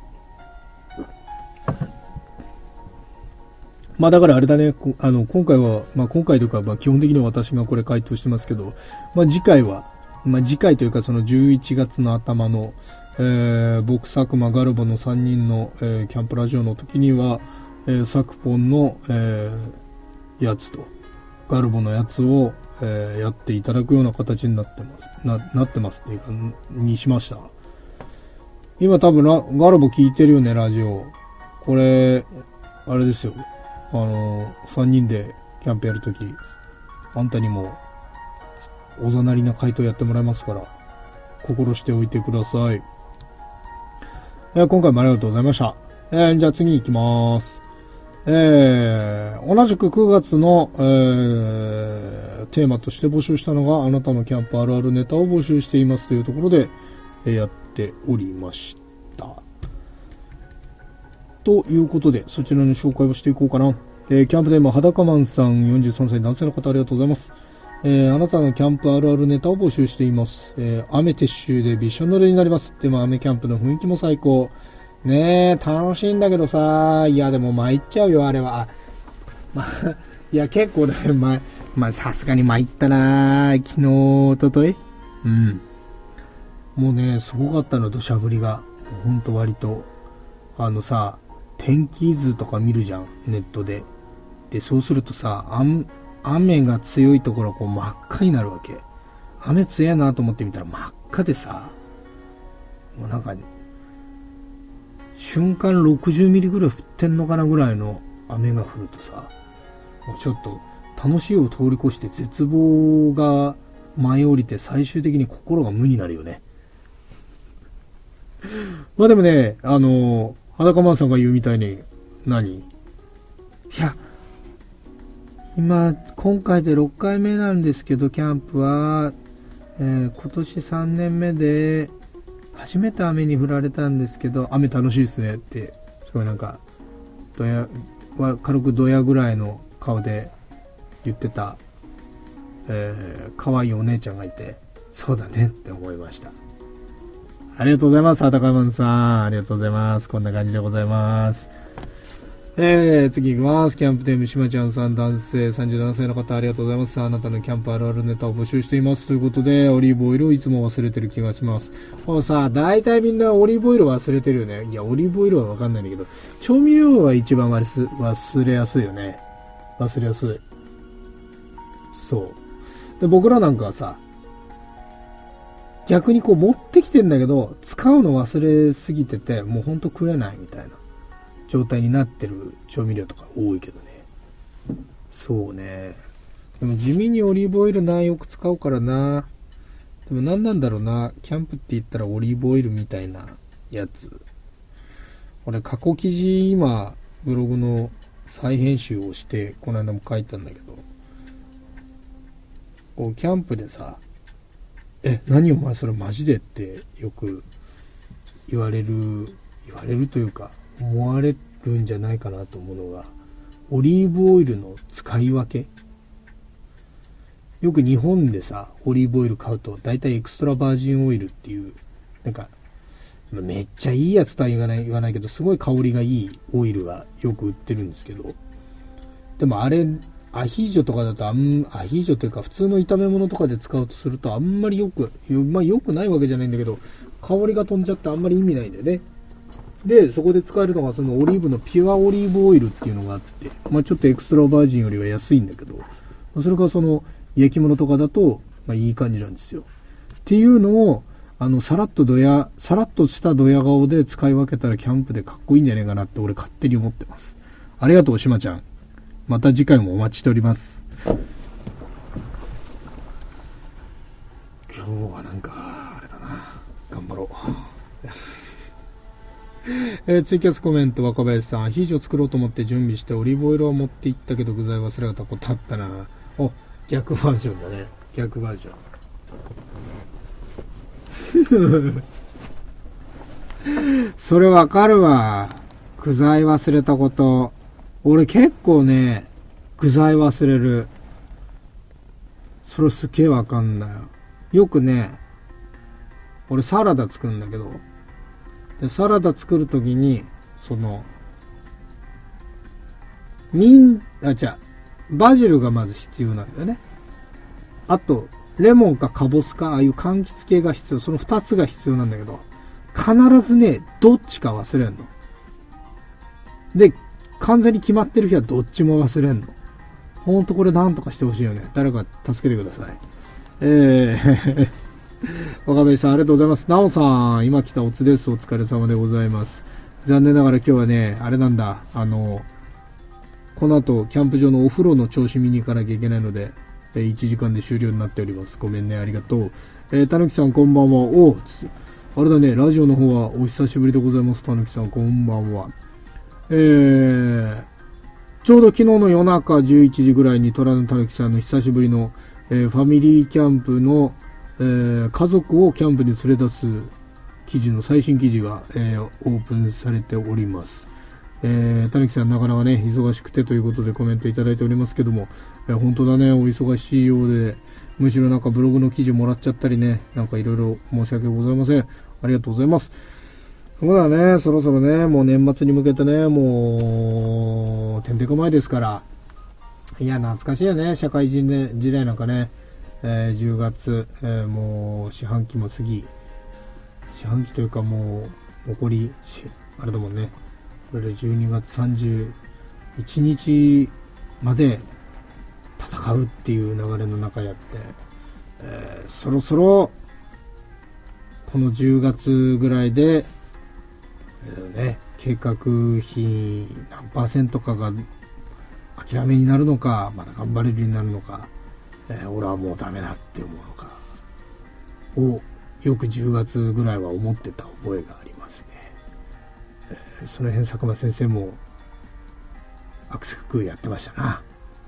まあだからあれだね、あの、今回は、まあ今回というか、まあ基本的には私がこれ回答してますけど、まあ次回は、まあ次回というかそのじゅういちがつの頭の、えー、僕、佐久間、ガルボのさんにんの、えー、キャンプラジオの時には、えー、サクポンの、えー、やつと、ガルボのやつを、えー、やっていただくような形になってます。な、なってますっていうか、にしました。今多分ガルボ聞いてるよね、ラジオ。これ、あれですよ。あの、さんにんでキャンプやるとき、あんたにも、おざなりな回答やってもらいますから、心しておいてください。えー、今回もありがとうございました。えー、じゃあ次行きます。えー、同じくくがつの、えー、テーマとして募集したのが、あなたのキャンプあるあるネタを募集していますというところで、えー、やっておりました。ということで、そちらの紹介をしていこうかな。えー、キャンプネームは裸マンさん、よんじゅうさんさい男性の方、ありがとうございます。えー、あなたのキャンプあるあるネタを募集しています。えー、雨撤収でびしょ濡れになります。でも雨キャンプの雰囲気も最高。ねえ、楽しいんだけどさ、いやでも参っちゃうよ、あれは。まあ、いや結構ね、ま、まあさすがに参ったな、昨日、おとというん。もうね、すごかったの、土砂降りが。ほんと割と。あのさ、天気図とか見るじゃん、ネットで。で、そうするとさ、あん雨が強いところこう真っ赤になるわけ。雨強いなと思ってみたら真っ赤でさ、もうなんか、瞬間ろくじゅうミリぐらい降ってんのかなぐらいの雨が降るとさ、もうちょっと楽しいを通り越して絶望が舞い降りて最終的に心が無になるよね。まあでもね、あの、裸マンさんが言うみたいに、何いや、今、今回でろっかいめなんですけど、キャンプは、えー、今年さんねんめで、初めて雨に降られたんですけど、雨楽しいですねって、すごいなんか、どや、軽くドヤぐらいの顔で言ってた、えー、可愛いお姉ちゃんがいて、そうだねって思いました。ありがとうございます、あたかまんさん。ありがとうございます。こんな感じでございます。えー、次行きます。キャンプテームしまちゃんさん、男性さんじゅうななさいの方、ありがとうございます。あなたのキャンプあるあるネタを募集しています。ということで、オリーブオイルをいつも忘れてる気がします。もうさ、大体みんなオリーブオイル忘れてるよね。いや、オリーブオイルはわかんないんだけど、調味料は一番忘れやすいよね。忘れやすい。そう。で、僕らなんかはさ、逆にこう持ってきてんだけど、使うの忘れすぎてて、もうほんと食えないみたいな状態になってる調味料とか多いけどね。そうね。でも地味にオリーブオイルな、よく使うからな。でも何なんだろうな。キャンプって言ったらオリーブオイルみたいなやつ。俺過去記事今ブログの再編集をしてこの間も書いたんだけど、こうキャンプでさ、え、何お前それマジでってよく言われる、言われるというか思われるんじゃないかなと思うのが、オリーブオイルの使い分け。よく日本でさ、オリーブオイル買うと大体エクストラバージンオイルっていう、なんかめっちゃいいやつとは言わない、言わないけど、すごい香りがいいオイルがよく売ってるんですけど、でもあれアヒージョとかだとあん、アヒージョというか普通の炒め物とかで使うとするとあんまりよく、まあよくないわけじゃないんだけど、香りが飛んじゃってあんまり意味ないんだよね。 で、そこで使えるのがそのオリーブのピュアオリーブオイルっていうのがあって、まあちょっとエクストラバージンよりは安いんだけど、それがその焼き物とかだと、まあいい感じなんですよ。っていうのを、あの、さらっとドヤ、さらっとしたドヤ顔で使い分けたらキャンプでかっこいいんじゃねえかなって俺勝手に思ってます。ありがとう、しまちゃん。また次回もお待ちしております。今日はなんか、あれだな。頑張ろう。えー、ツイキャスコメント、若林さん。アヒージョ作ろうと思って準備してオリーブオイルは持って行ったけど具材忘れたことあったな。お、逆バージョンだね。逆バージョン。それわかるわ。具材忘れたこと。俺結構ね、具材忘れる。それすげえわかんない。よくね、俺サラダ作るんだけど、でサラダ作るときに、その、ミン、あ、違う、バジルがまず必要なんだよね。あと、レモンかカボスか、ああいう柑橘系が必要。その二つが必要なんだけど、必ずね、どっちか忘れんの。で、完全に決まってる日はどっちも忘れんの。ほんとこれなんとかしてほしいよね。誰か助けてください。えー、若林さんありがとうございます。なおさん、今来たおつです。お疲れ様でございます。残念ながら今日はね、あれなんだ、あの、この後、キャンプ場のお風呂の調子見に行かなきゃいけないので、いちじかんで終了になっております。ごめんね、ありがとう。えー、たぬきさんこんばんは。おあれだね、ラジオの方はお久しぶりでございます。たぬきさんこんばんは。えー、ちょうど昨日の夜中じゅういちじぐらいに虎のたぬきさんの久しぶりの、えー、ファミリーキャンプの、えー、家族をキャンプに連れ出す記事の最新記事が、えー、オープンされております。えー、たぬきさんなかなかね、忙しくてということでコメントいただいておりますけども、えー、本当だね、お忙しいようで、むしろなんかブログの記事もらっちゃったりね、なんかいろいろ申し訳ございません。ありがとうございます。そうだね、そろそろね、もう年末に向けてね、もう、てんてこまいですから。いや、懐かしいよね、社会人で時代なんかね、えー、じゅうがつ、えー、もう四半期も過ぎ、四半期というかもう、残り、あれだもんね、これでじゅうにがつさんじゅういちにちまで戦うっていう流れの中やって、えー、そろそろ、このじゅうがつぐらいで、ね、計画費何パーセントかが諦めになるのか、まだ頑張れるようになるのか、えー、俺はもうダメだって思うのかをよくじゅうがつぐらいは思ってた覚えがありますね。えー、その辺佐久間先生もアクセクやってましたな。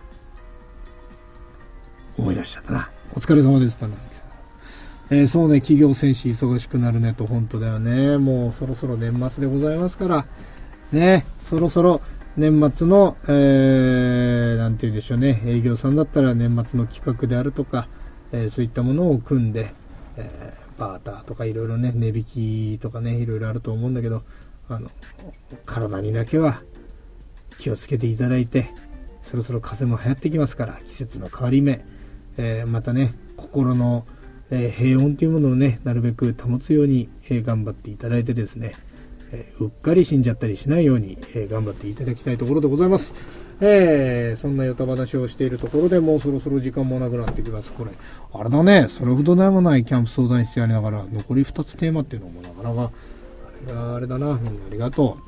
思い出しちゃったな。お疲れ様でしたね。えー、そうね、企業戦士忙しくなるねと、本当だよね。もうそろそろ年末でございますから、ね、そろそろ年末の、えー、なんて言うんでしょうね、営業さんだったら年末の企画であるとか、えー、そういったものを組んで、えー、バーターとかいろいろね、値引きとかね、いろいろあると思うんだけど、あの、体にだけは気をつけていただいて、そろそろ風邪も流行ってきますから、季節の変わり目、えー、またね、心のえー、平穏というものをね、なるべく保つように、えー、頑張っていただいてですね、えー、うっかり死んじゃったりしないように、えー、頑張っていただきたいところでございます。えー、そんなヨタ話をしているところでもうそろそろ時間もなくなってきます。これ、あれだね、それほどでもないキャンプ相談室やりながら、残りふたつテーマっていうのもなかなか、あれがあれだな、みんなありがと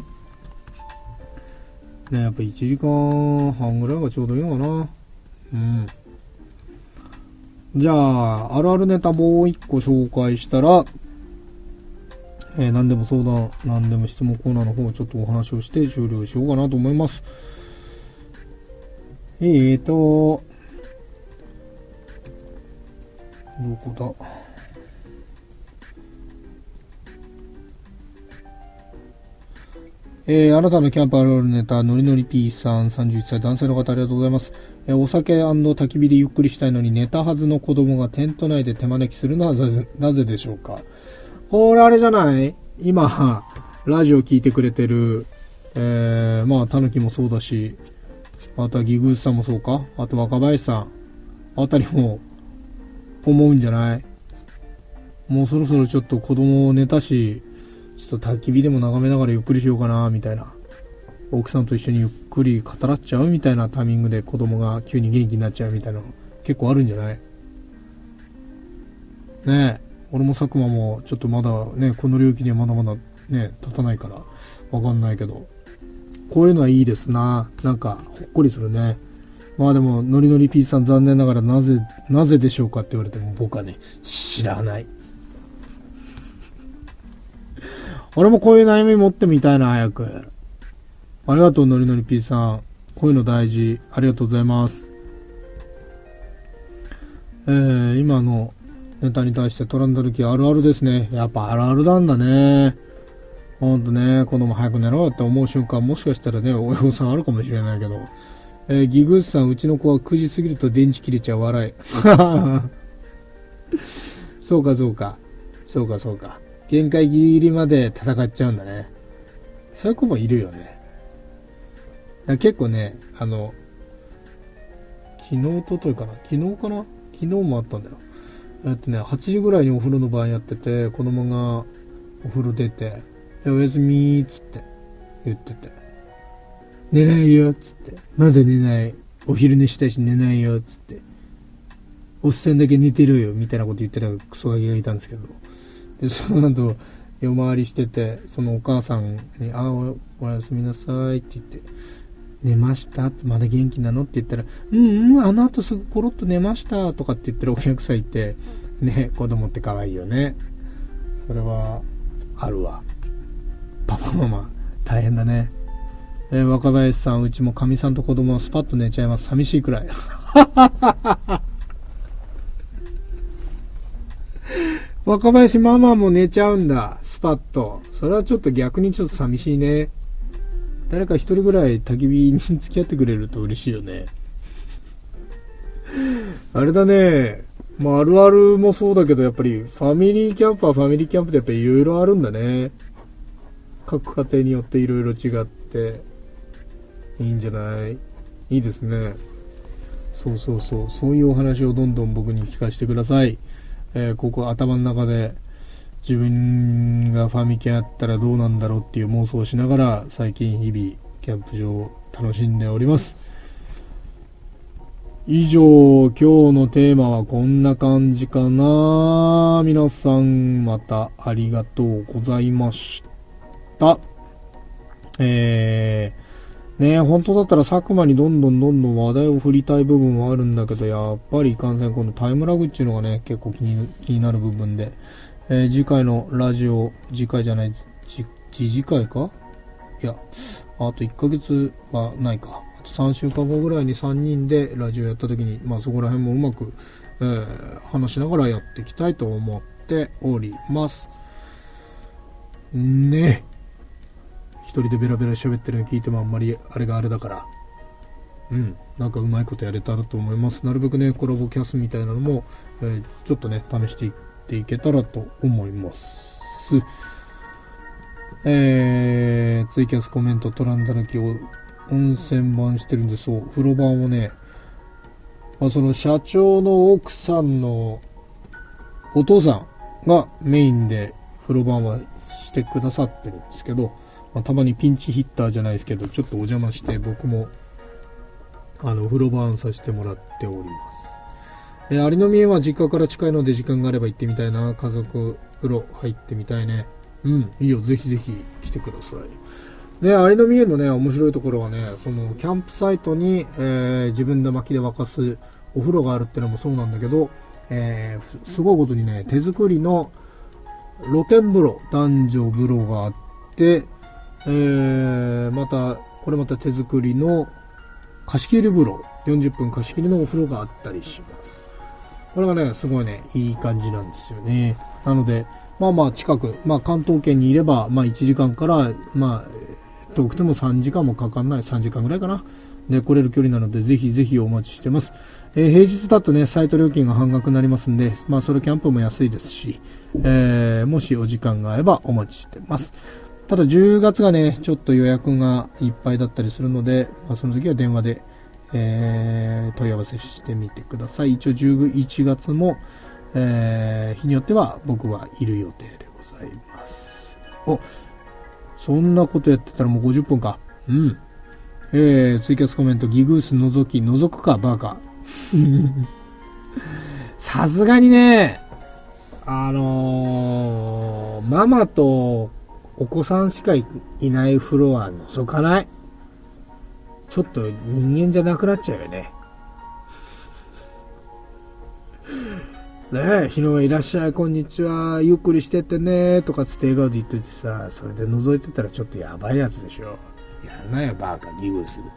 う。ね、やっぱいちじかんはんぐらいがちょうどいいのかな。うん。じゃあ、あるあるネタもう一個紹介したら、えー、何でも相談、何でも質問コーナーの方をちょっとお話をして終了しようかなと思います。えーと、どこだえー、あなたのキャンプあるあるネタ、のりのり P さん、さんじゅういっさい男性の方ありがとうございます。えー、お酒&焚き火でゆっくりしたいのに寝たはずの子供がテント内で手招きするのはなぜ、なぜでしょうか。これあれじゃない今、ラジオ聞いてくれてる、えー、まあ、たぬきもそうだし、あとはギグースさんもそうか、あと若林さん、あたりも思うんじゃない？もうそろそろちょっと子供寝たし、 ちょっと焚き火でも眺めながらゆっくりしようかなみたいな、奥さんと一緒にゆっくり語らっちゃうみたいなタイミングで子供が急に元気になっちゃうみたいなの結構あるんじゃない？ねえ、俺も佐久間もちょっとまだね、この領域にはまだまだね立たないからわかんないけど、こういうのはいいですな。なんかほっこりするね。まあでもノリノリ P さん、残念ながらなぜなぜでしょうかって言われても僕はね知らない。俺もこういう悩み持ってみたいな、早く。ありがとう、ノリノリ P さん。こういうの大事。ありがとうございます。えー、今のネタに対してトランダルキあるあるですね。やっぱあるあるなんだね。ほんとね、子供早く寝ろよって思う瞬間、もしかしたらね、親御さんあるかもしれないけど。えー、ギグースさん、うちの子はくじ過ぎると電池切れちゃう、笑い。そうか、そうか。そうか、そうか。限界ギリギリまで戦っちゃうんだね。そういう子もいるよね。結構ね、あの、昨日、おとといかな昨日かな昨日もあったんだよ。えっとね、はちじぐらいにお風呂の番やってて、子供がお風呂出て、おやすみーっつって言ってて、寝ないよっつって、まだ寝ない。お昼寝したいし寝ないよっつって、おっさんだけ寝てるよみたいなこと言ってたクソガキがいたんですけど、で、その後、夜回りしてて、そのお母さんに、あ、お、おやすみなさいって言って、寝ましたって、まだ元気なのって言ったら、うんうん、あの後すぐコロッと寝ましたとかって言ってるお客さんいて、ね、子供って可愛いよね。それは、あるわ。パパママ、大変だね。えー、若林さん、うちもかみさんと子供はスパッと寝ちゃいます。寂しいくらい。若林ママも寝ちゃうんだ、スパッと。それはちょっと逆にちょっと寂しいね。誰か一人ぐらい焚き火に付き合ってくれると嬉しいよね。あれだね。まあ、あるあるもそうだけど、やっぱりファミリーキャンプはファミリーキャンプでやっぱりいろいろあるんだね。各家庭によっていろいろ違って、いいんじゃない？いいですね。そうそうそう。そういうお話をどんどん僕に聞かせてください。えー、ここ頭の中で自分がファミキャンやったらどうなんだろうっていう妄想をしながら最近日々キャンプ場を楽しんでおります。以上、今日のテーマはこんな感じかな。皆さんまたありがとうございました。えー、ねえ、本当だったら佐久間にどんどんどんどん話題を振りたい部分はあるんだけど、やっぱりいかんせんこのタイムラグっていうのがね、結構気に、気になる部分で、えー、次回のラジオ、次回じゃない、次、次回かいや、あといっかげつはないか。あとさんしゅうかんごぐらいにさんにんでラジオやった時に、まあそこら辺もうまく、えー、話しながらやっていきたいと思っております。ねえ。一人でベラベラ喋ってるの聞いてもあんまりあれがあれだから。うん。なんかうまいことやれたらと思います。なるべくね、コラボキャスみたいなのも、えー、ちょっとね、試していっていけたらと思います。えー、ツイキャスコメントトランダルキを温泉版してるんで、そう、風呂版をね、まあ、その社長の奥さんのお父さんがメインで風呂版はしてくださってるんですけど、まあ、たまにピンチヒッターじゃないですけど、ちょっとお邪魔して僕もあの風呂版させてもらっております。えー、有野見園は実家から近いので時間があれば行ってみたいな。家族風呂入ってみたいね。うん、いいよ、ぜひぜひ来てください。で、有野見園のね、面白いところはね、そのキャンプサイトに、えー、自分で薪で沸かすお風呂があるってのもそうなんだけど、えー、すごいことにね、手作りの露天風呂、男女風呂があって、えー、また、これまた手作りの貸し切り風呂、よんじゅっぷん貸し切りのお風呂があったりします。これがね、すごいね、いい感じなんですよね。なので、まあまあ近く、まあ関東圏にいれば、まあいちじかんから、まあ、遠くてもさんじかんもかかんない、さんじかんぐらいかな。で、来れる距離なので、ぜひぜひお待ちしてます。えー、平日だとね、サイト料金が半額になりますんで、まあそれキャンプも安いですし、えー、もしお時間が合えばお待ちしてます。ただじゅうがつがね、ちょっと予約がいっぱいだったりするので、まあ、その時は電話で、えー、問い合わせしてみてください。一応じゅういちがつも、えー、日によっては僕はいる予定でございます。 お、そんなことやってたらもうごじゅっぷんか。うん。えー、ツイキャスコメント、ギグース覗き、覗くか、バカ。さすがにね、あのー、ママとお子さんしかいないフロア覗かない。ちょっと人間じゃなくなっちゃうよね。ねえ、日野いらっしゃい、こんにちは、ゆっくりしてってねとかつって笑顔で言っといてさ、それで覗いてたらちょっとやばいやつでしょ。やらないよ、バーカ、ギグース。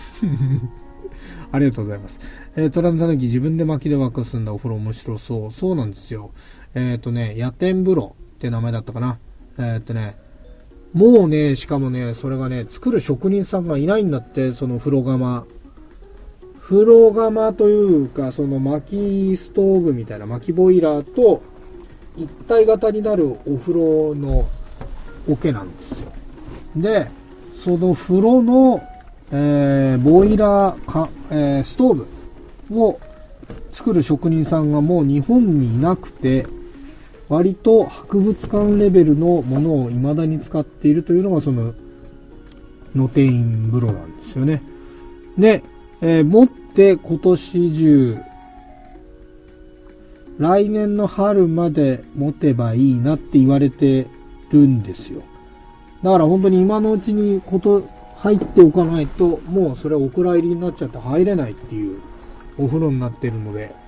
ありがとうございます。えー、トランザナギ自分で薪で沸かすんだ、お風呂面白そう。そうなんですよ。えっとね、野天風呂って名前だったかな。えっとね、もうね、しかもね、それがね、作る職人さんがいないんだって、その風呂釜。風呂釜というか、その薪ストーブみたいな薪ボイラーと一体型になるお風呂の桶なんですよ。で、その風呂の、えー、ボイラーか、えー、ストーブを作る職人さんがもう日本にいなくて、割と博物館レベルのものを未だに使っているというのがその野天風呂なんですよね。で、えー、持って今年中、来年の春まで持てばいいなって言われてるんですよ。だから本当に今のうちにこと入っておかないと、もうそれはお蔵入りになっちゃって入れないっていうお風呂になってるので、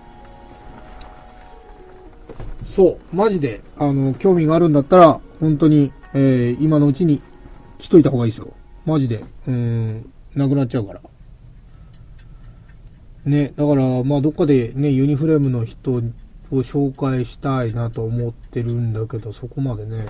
そう、マジで、あの、興味があるんだったら、本当に、えー、今のうちに来といた方がいいですよ。マジで、うーん、なくなっちゃうから。ね、だから、まあ、どっかでね、ユニフレームの人を紹介したいなと思ってるんだけど、そこまでね、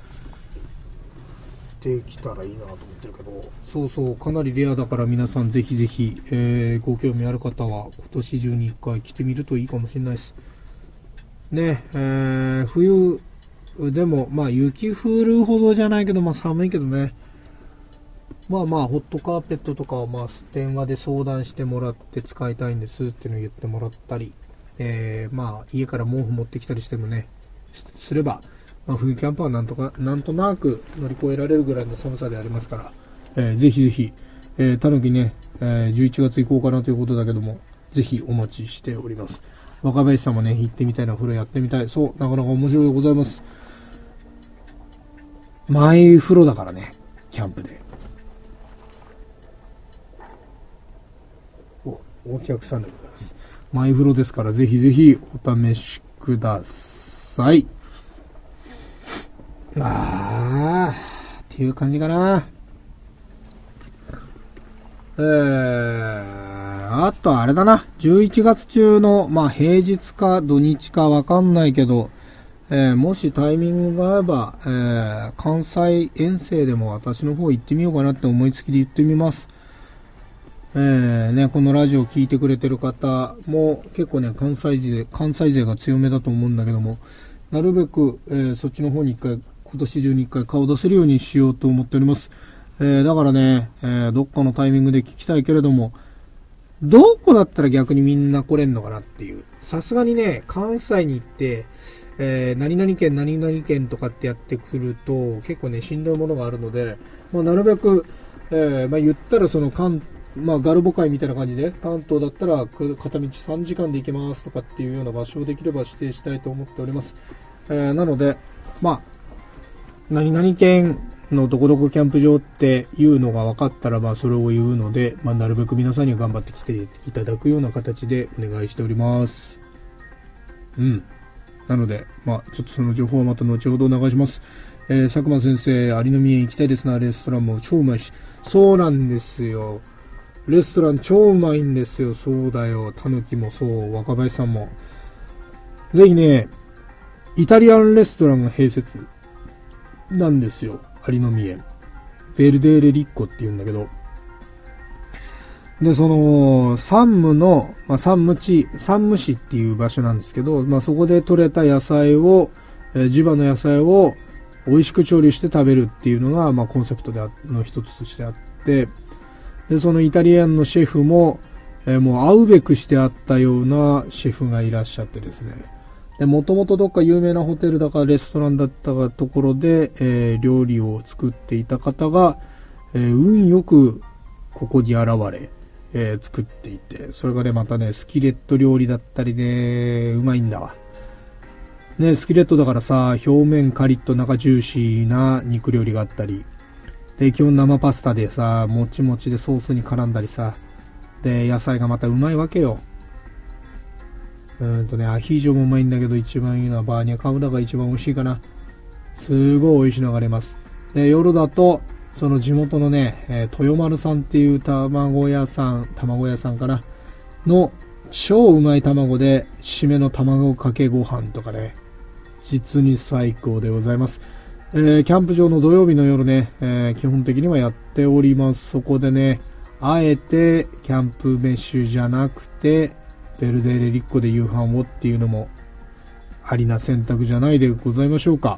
できたらいいなと思ってるけど、そうそう、かなりレアだから皆さんぜひぜひ、えー、ご興味ある方は今年中に一回来てみるといいかもしれないです。ね、えー、冬でも、まあ雪降るほどじゃないけど、まあ寒いけどね。まあまあ、ホットカーペットとかをまあ電話で相談してもらって使いたいんですっていうのを言ってもらったり、えー、まあ家から毛布持ってきたりしてもね、すれば、まあ、冬キャンプはなんとか、なんとなく乗り越えられるぐらいの寒さでありますから、えー、ぜひぜひ、えー、たぬきね、えー、じゅういちがつ行こうかなということだけども、ぜひお待ちしております。若林さんもね、行ってみたいな、風呂やってみたい。そう、なかなか面白いでございます。マイ風呂だからね、キャンプで。お、お客さんでございます。マイ風呂ですから、ぜひぜひお試しください。あー、っていう感じかな。えー、あとあれだな。じゅういちがつ中の、まあ平日か土日かわかんないけど、えー、もしタイミングが合えば、えー、関西遠征でも私の方行ってみようかなって思いつきで言ってみます。えー、ね、このラジオ聞いてくれてる方も結構ね、関西勢、関西勢が強めだと思うんだけども、なるべく、えー、そっちの方に一回、今年中に一回顔出せるようにしようと思っております。えー、だからね、えー、どっかのタイミングで聞きたいけれども、どこだったら逆にみんな来れんのかなっていう。さすがにね、関西に行って、えー、何々県何々県とかってやってくると、結構ね、しんどいものがあるので、まあ、なるべく、えー、まあ、言ったらその関、まあ、ガルボ会みたいな感じで、関東だったら片道さんじかんで行けますとかっていうような場所をできれば指定したいと思っております。えー、なので、まあ、何々県のどこどこキャンプ場っていうのが分かったらばそれを言うので、まあ、なるべく皆さんに頑張って来ていただくような形でお願いしております。うん。なので、まあ、ちょっとその情報はまた後ほど流します。えー、佐久間先生、有野宮行きたいですな、レストランも超うまいし。そうなんですよ。レストラン超うまいんですよ。そうだよ。たぬきもそう、若林さんも。ぜひね、イタリアンレストランが併設なんですよ。有野宮。ベルデーレリッコって言うんだけど。で、その、山武の、まあ、山武地、山武市っていう場所なんですけど、まあ、そこで採れた野菜を、えー、地場の野菜を美味しく調理して食べるっていうのが、まあ、コンセプトであの一つとしてあって、で、そのイタリアンのシェフも、えー、もう会うべくしてあったようなシェフがいらっしゃってですね。 もともとどっか有名なホテルだかレストランだったかところで、えー、料理を作っていた方が、えー、運よくここに現れ、えー、作っていて、それがね、またね、スキレット料理だったりで、うまいんだわ。ね、スキレットだからさ、表面カリッと中ジューシーな肉料理があったり、で、基本生パスタでさ、もちもちでソースに絡んだりさ、で、野菜がまたうまいわけよ。うーんとね、アヒージョもうまいんだけど、一番いいのはバーニャカウダが一番美味しいかな。すごい美味しいのがあります。で、夜だと、その地元のね、えー、豊丸さんっていう卵屋さん、卵屋さんかなの超うまい卵で、締めの卵かけご飯とかね、実に最高でございます。えー、キャンプ場の土曜日の夜ね、えー、基本的にはやっております。そこでね、あえてキャンプ飯じゃなくて、ベルデーレリッコで夕飯をっていうのもありな選択じゃないでございましょうか。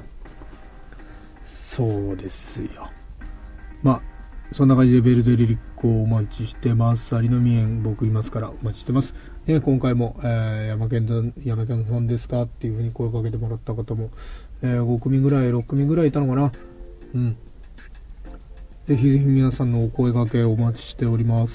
そうですよ。まあ、そんな感じでベルデーレリッコをお待ちしてます。有野宮園僕いますからお待ちしてます。ね、今回も、えー、山県さん、山県さんですかっていう風に声かけてもらった方も、えー、ご組ぐらい、ろく組ぐらいいたのかな。うん。ぜひぜひ皆さんのお声掛けお待ちしております。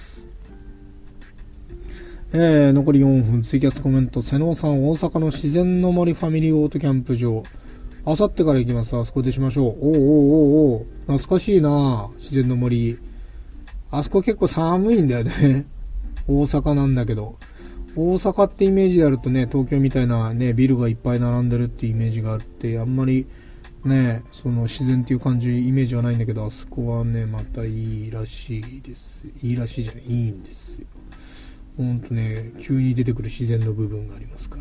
えー、残りよんぷん、ツイキャスコメント、瀬能さん、大阪の自然の森ファミリーオートキャンプ場。あさってから行きます。あそこでしましょう。おーおーおーおー、懐かしいな自然の森。あそこ結構寒いんだよね。大阪なんだけど。大阪ってイメージであるとね、東京みたいなね、ビルがいっぱい並んでるってイメージがあって、あんまりね、その自然っていう感じ、イメージはないんだけど、あそこはね、またいいらしいです。いいらしいじゃない、いいんですよ。ほんとね、急に出てくる自然の部分がありますから。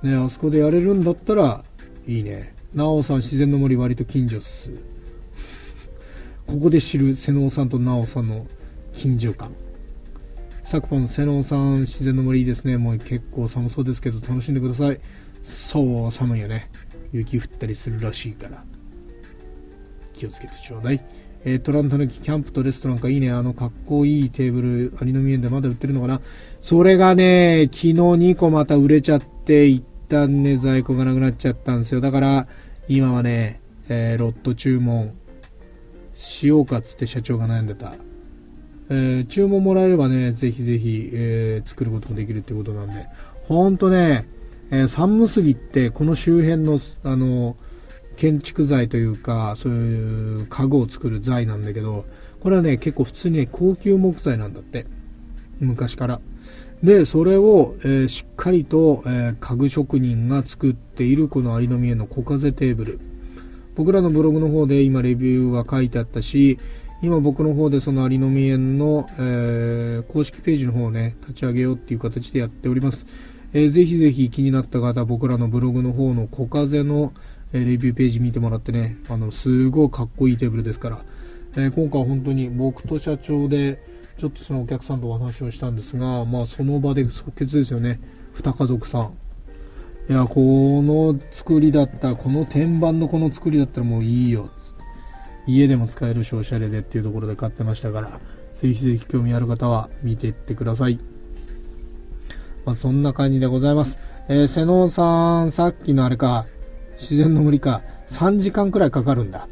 ね、あそこでやれるんだったら、いいね。なおさん、自然の森割と近所っす。ここで知る瀬能さんとなおさんの近所感。昨今の瀬能さん、自然の森いいですね。もう結構寒そうですけど、楽しんでください。そう、寒いよね。雪降ったりするらしいから。気をつけてちょうだい。えー、トランタヌキキャンプとレストランかいいね。あのかっこいいテーブル、有野宮園でまだ売ってるのかな。それがね、昨日にこまた売れちゃって、一旦ね、在庫がなくなっちゃったんですよ。だから、今はね、えー、ロット注文しようかっつって社長が悩んでた。えー、注文もらえればね、ぜひぜひ、えー、作ることもできるってことなんで、ほんとね、えー、山武杉ってこの周辺の、あの、建築材というか、そういう家具を作る材なんだけど、これはね、結構普通にね、高級木材なんだって。昔から。で、それを、えー、しっかりと、えー、家具職人が作っているこの有野宮の小風テーブル。僕らのブログの方で今レビューは書いてあったし、今僕の方でその有野宮園の、えー、公式ページの方をね、立ち上げようっていう形でやっております。えー、ぜひぜひ気になった方、僕らのブログの方の小風の、えー、レビューページ見てもらってね、あの、すごいかっこいいテーブルですから、えー、今回は本当に僕と社長で、ちょっとそのお客さんとお話をしたんですが、まあその場で即決ですよね。二家族さん。いや、この作りだったら、この天板のこの作りだったらもういいよ。家でも使えるしおしゃれでっていうところで買ってましたから、ぜひぜひ興味ある方は見ていってください。まあそんな感じでございます。えー、瀬能さん、さっきのあれか、自然の森か、さんじかんくらいかかるんだ。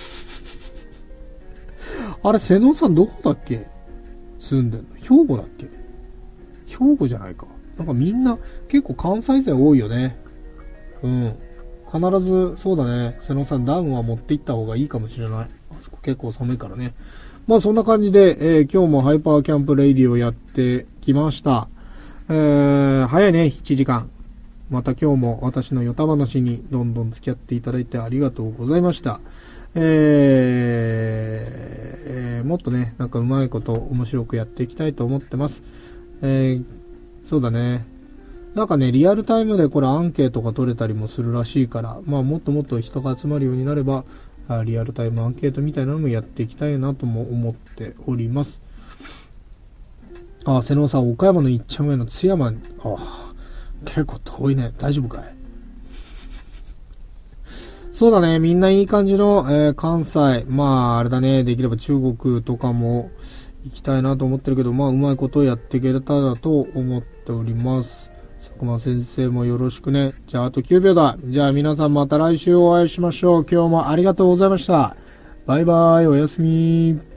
あれ、瀬能さんどこだっけ住んでんの？兵庫だっけ？兵庫じゃないか。なんかみんな結構関西勢多いよね。うん。必ず、そうだね。瀬能さん、ダウンは持って行った方がいいかもしれない。あそこ結構寒いからね。まあそんな感じで、えー、今日もハイパーキャンプレイディをやってきました。えー、早いね、しちじかん。また今日も私のヨタ話にどんどん付き合っていただいてありがとうございました。えーえー、もっとね、なんかうまいこと面白くやっていきたいと思ってます。えー、そうだね。なんかね、リアルタイムでこれアンケートが取れたりもするらしいから、まあもっともっと人が集まるようになれば、リアルタイムアンケートみたいなのもやっていきたいなとも思っております。あ、瀬能さん、岡山のいっちゃん上の津山、あ、結構遠いね。大丈夫かい？そうだね、みんないい感じの、えー、関西、まああれだね、できれば中国とかも行きたいなと思ってるけど、まあうまいことをやっていけたらと思っております。 くま先生もよろしくね。じゃああときゅうびょうだ。じゃあ皆さんまた来週お会いしましょう。今日もありがとうございました。バイバイ、おやすみ。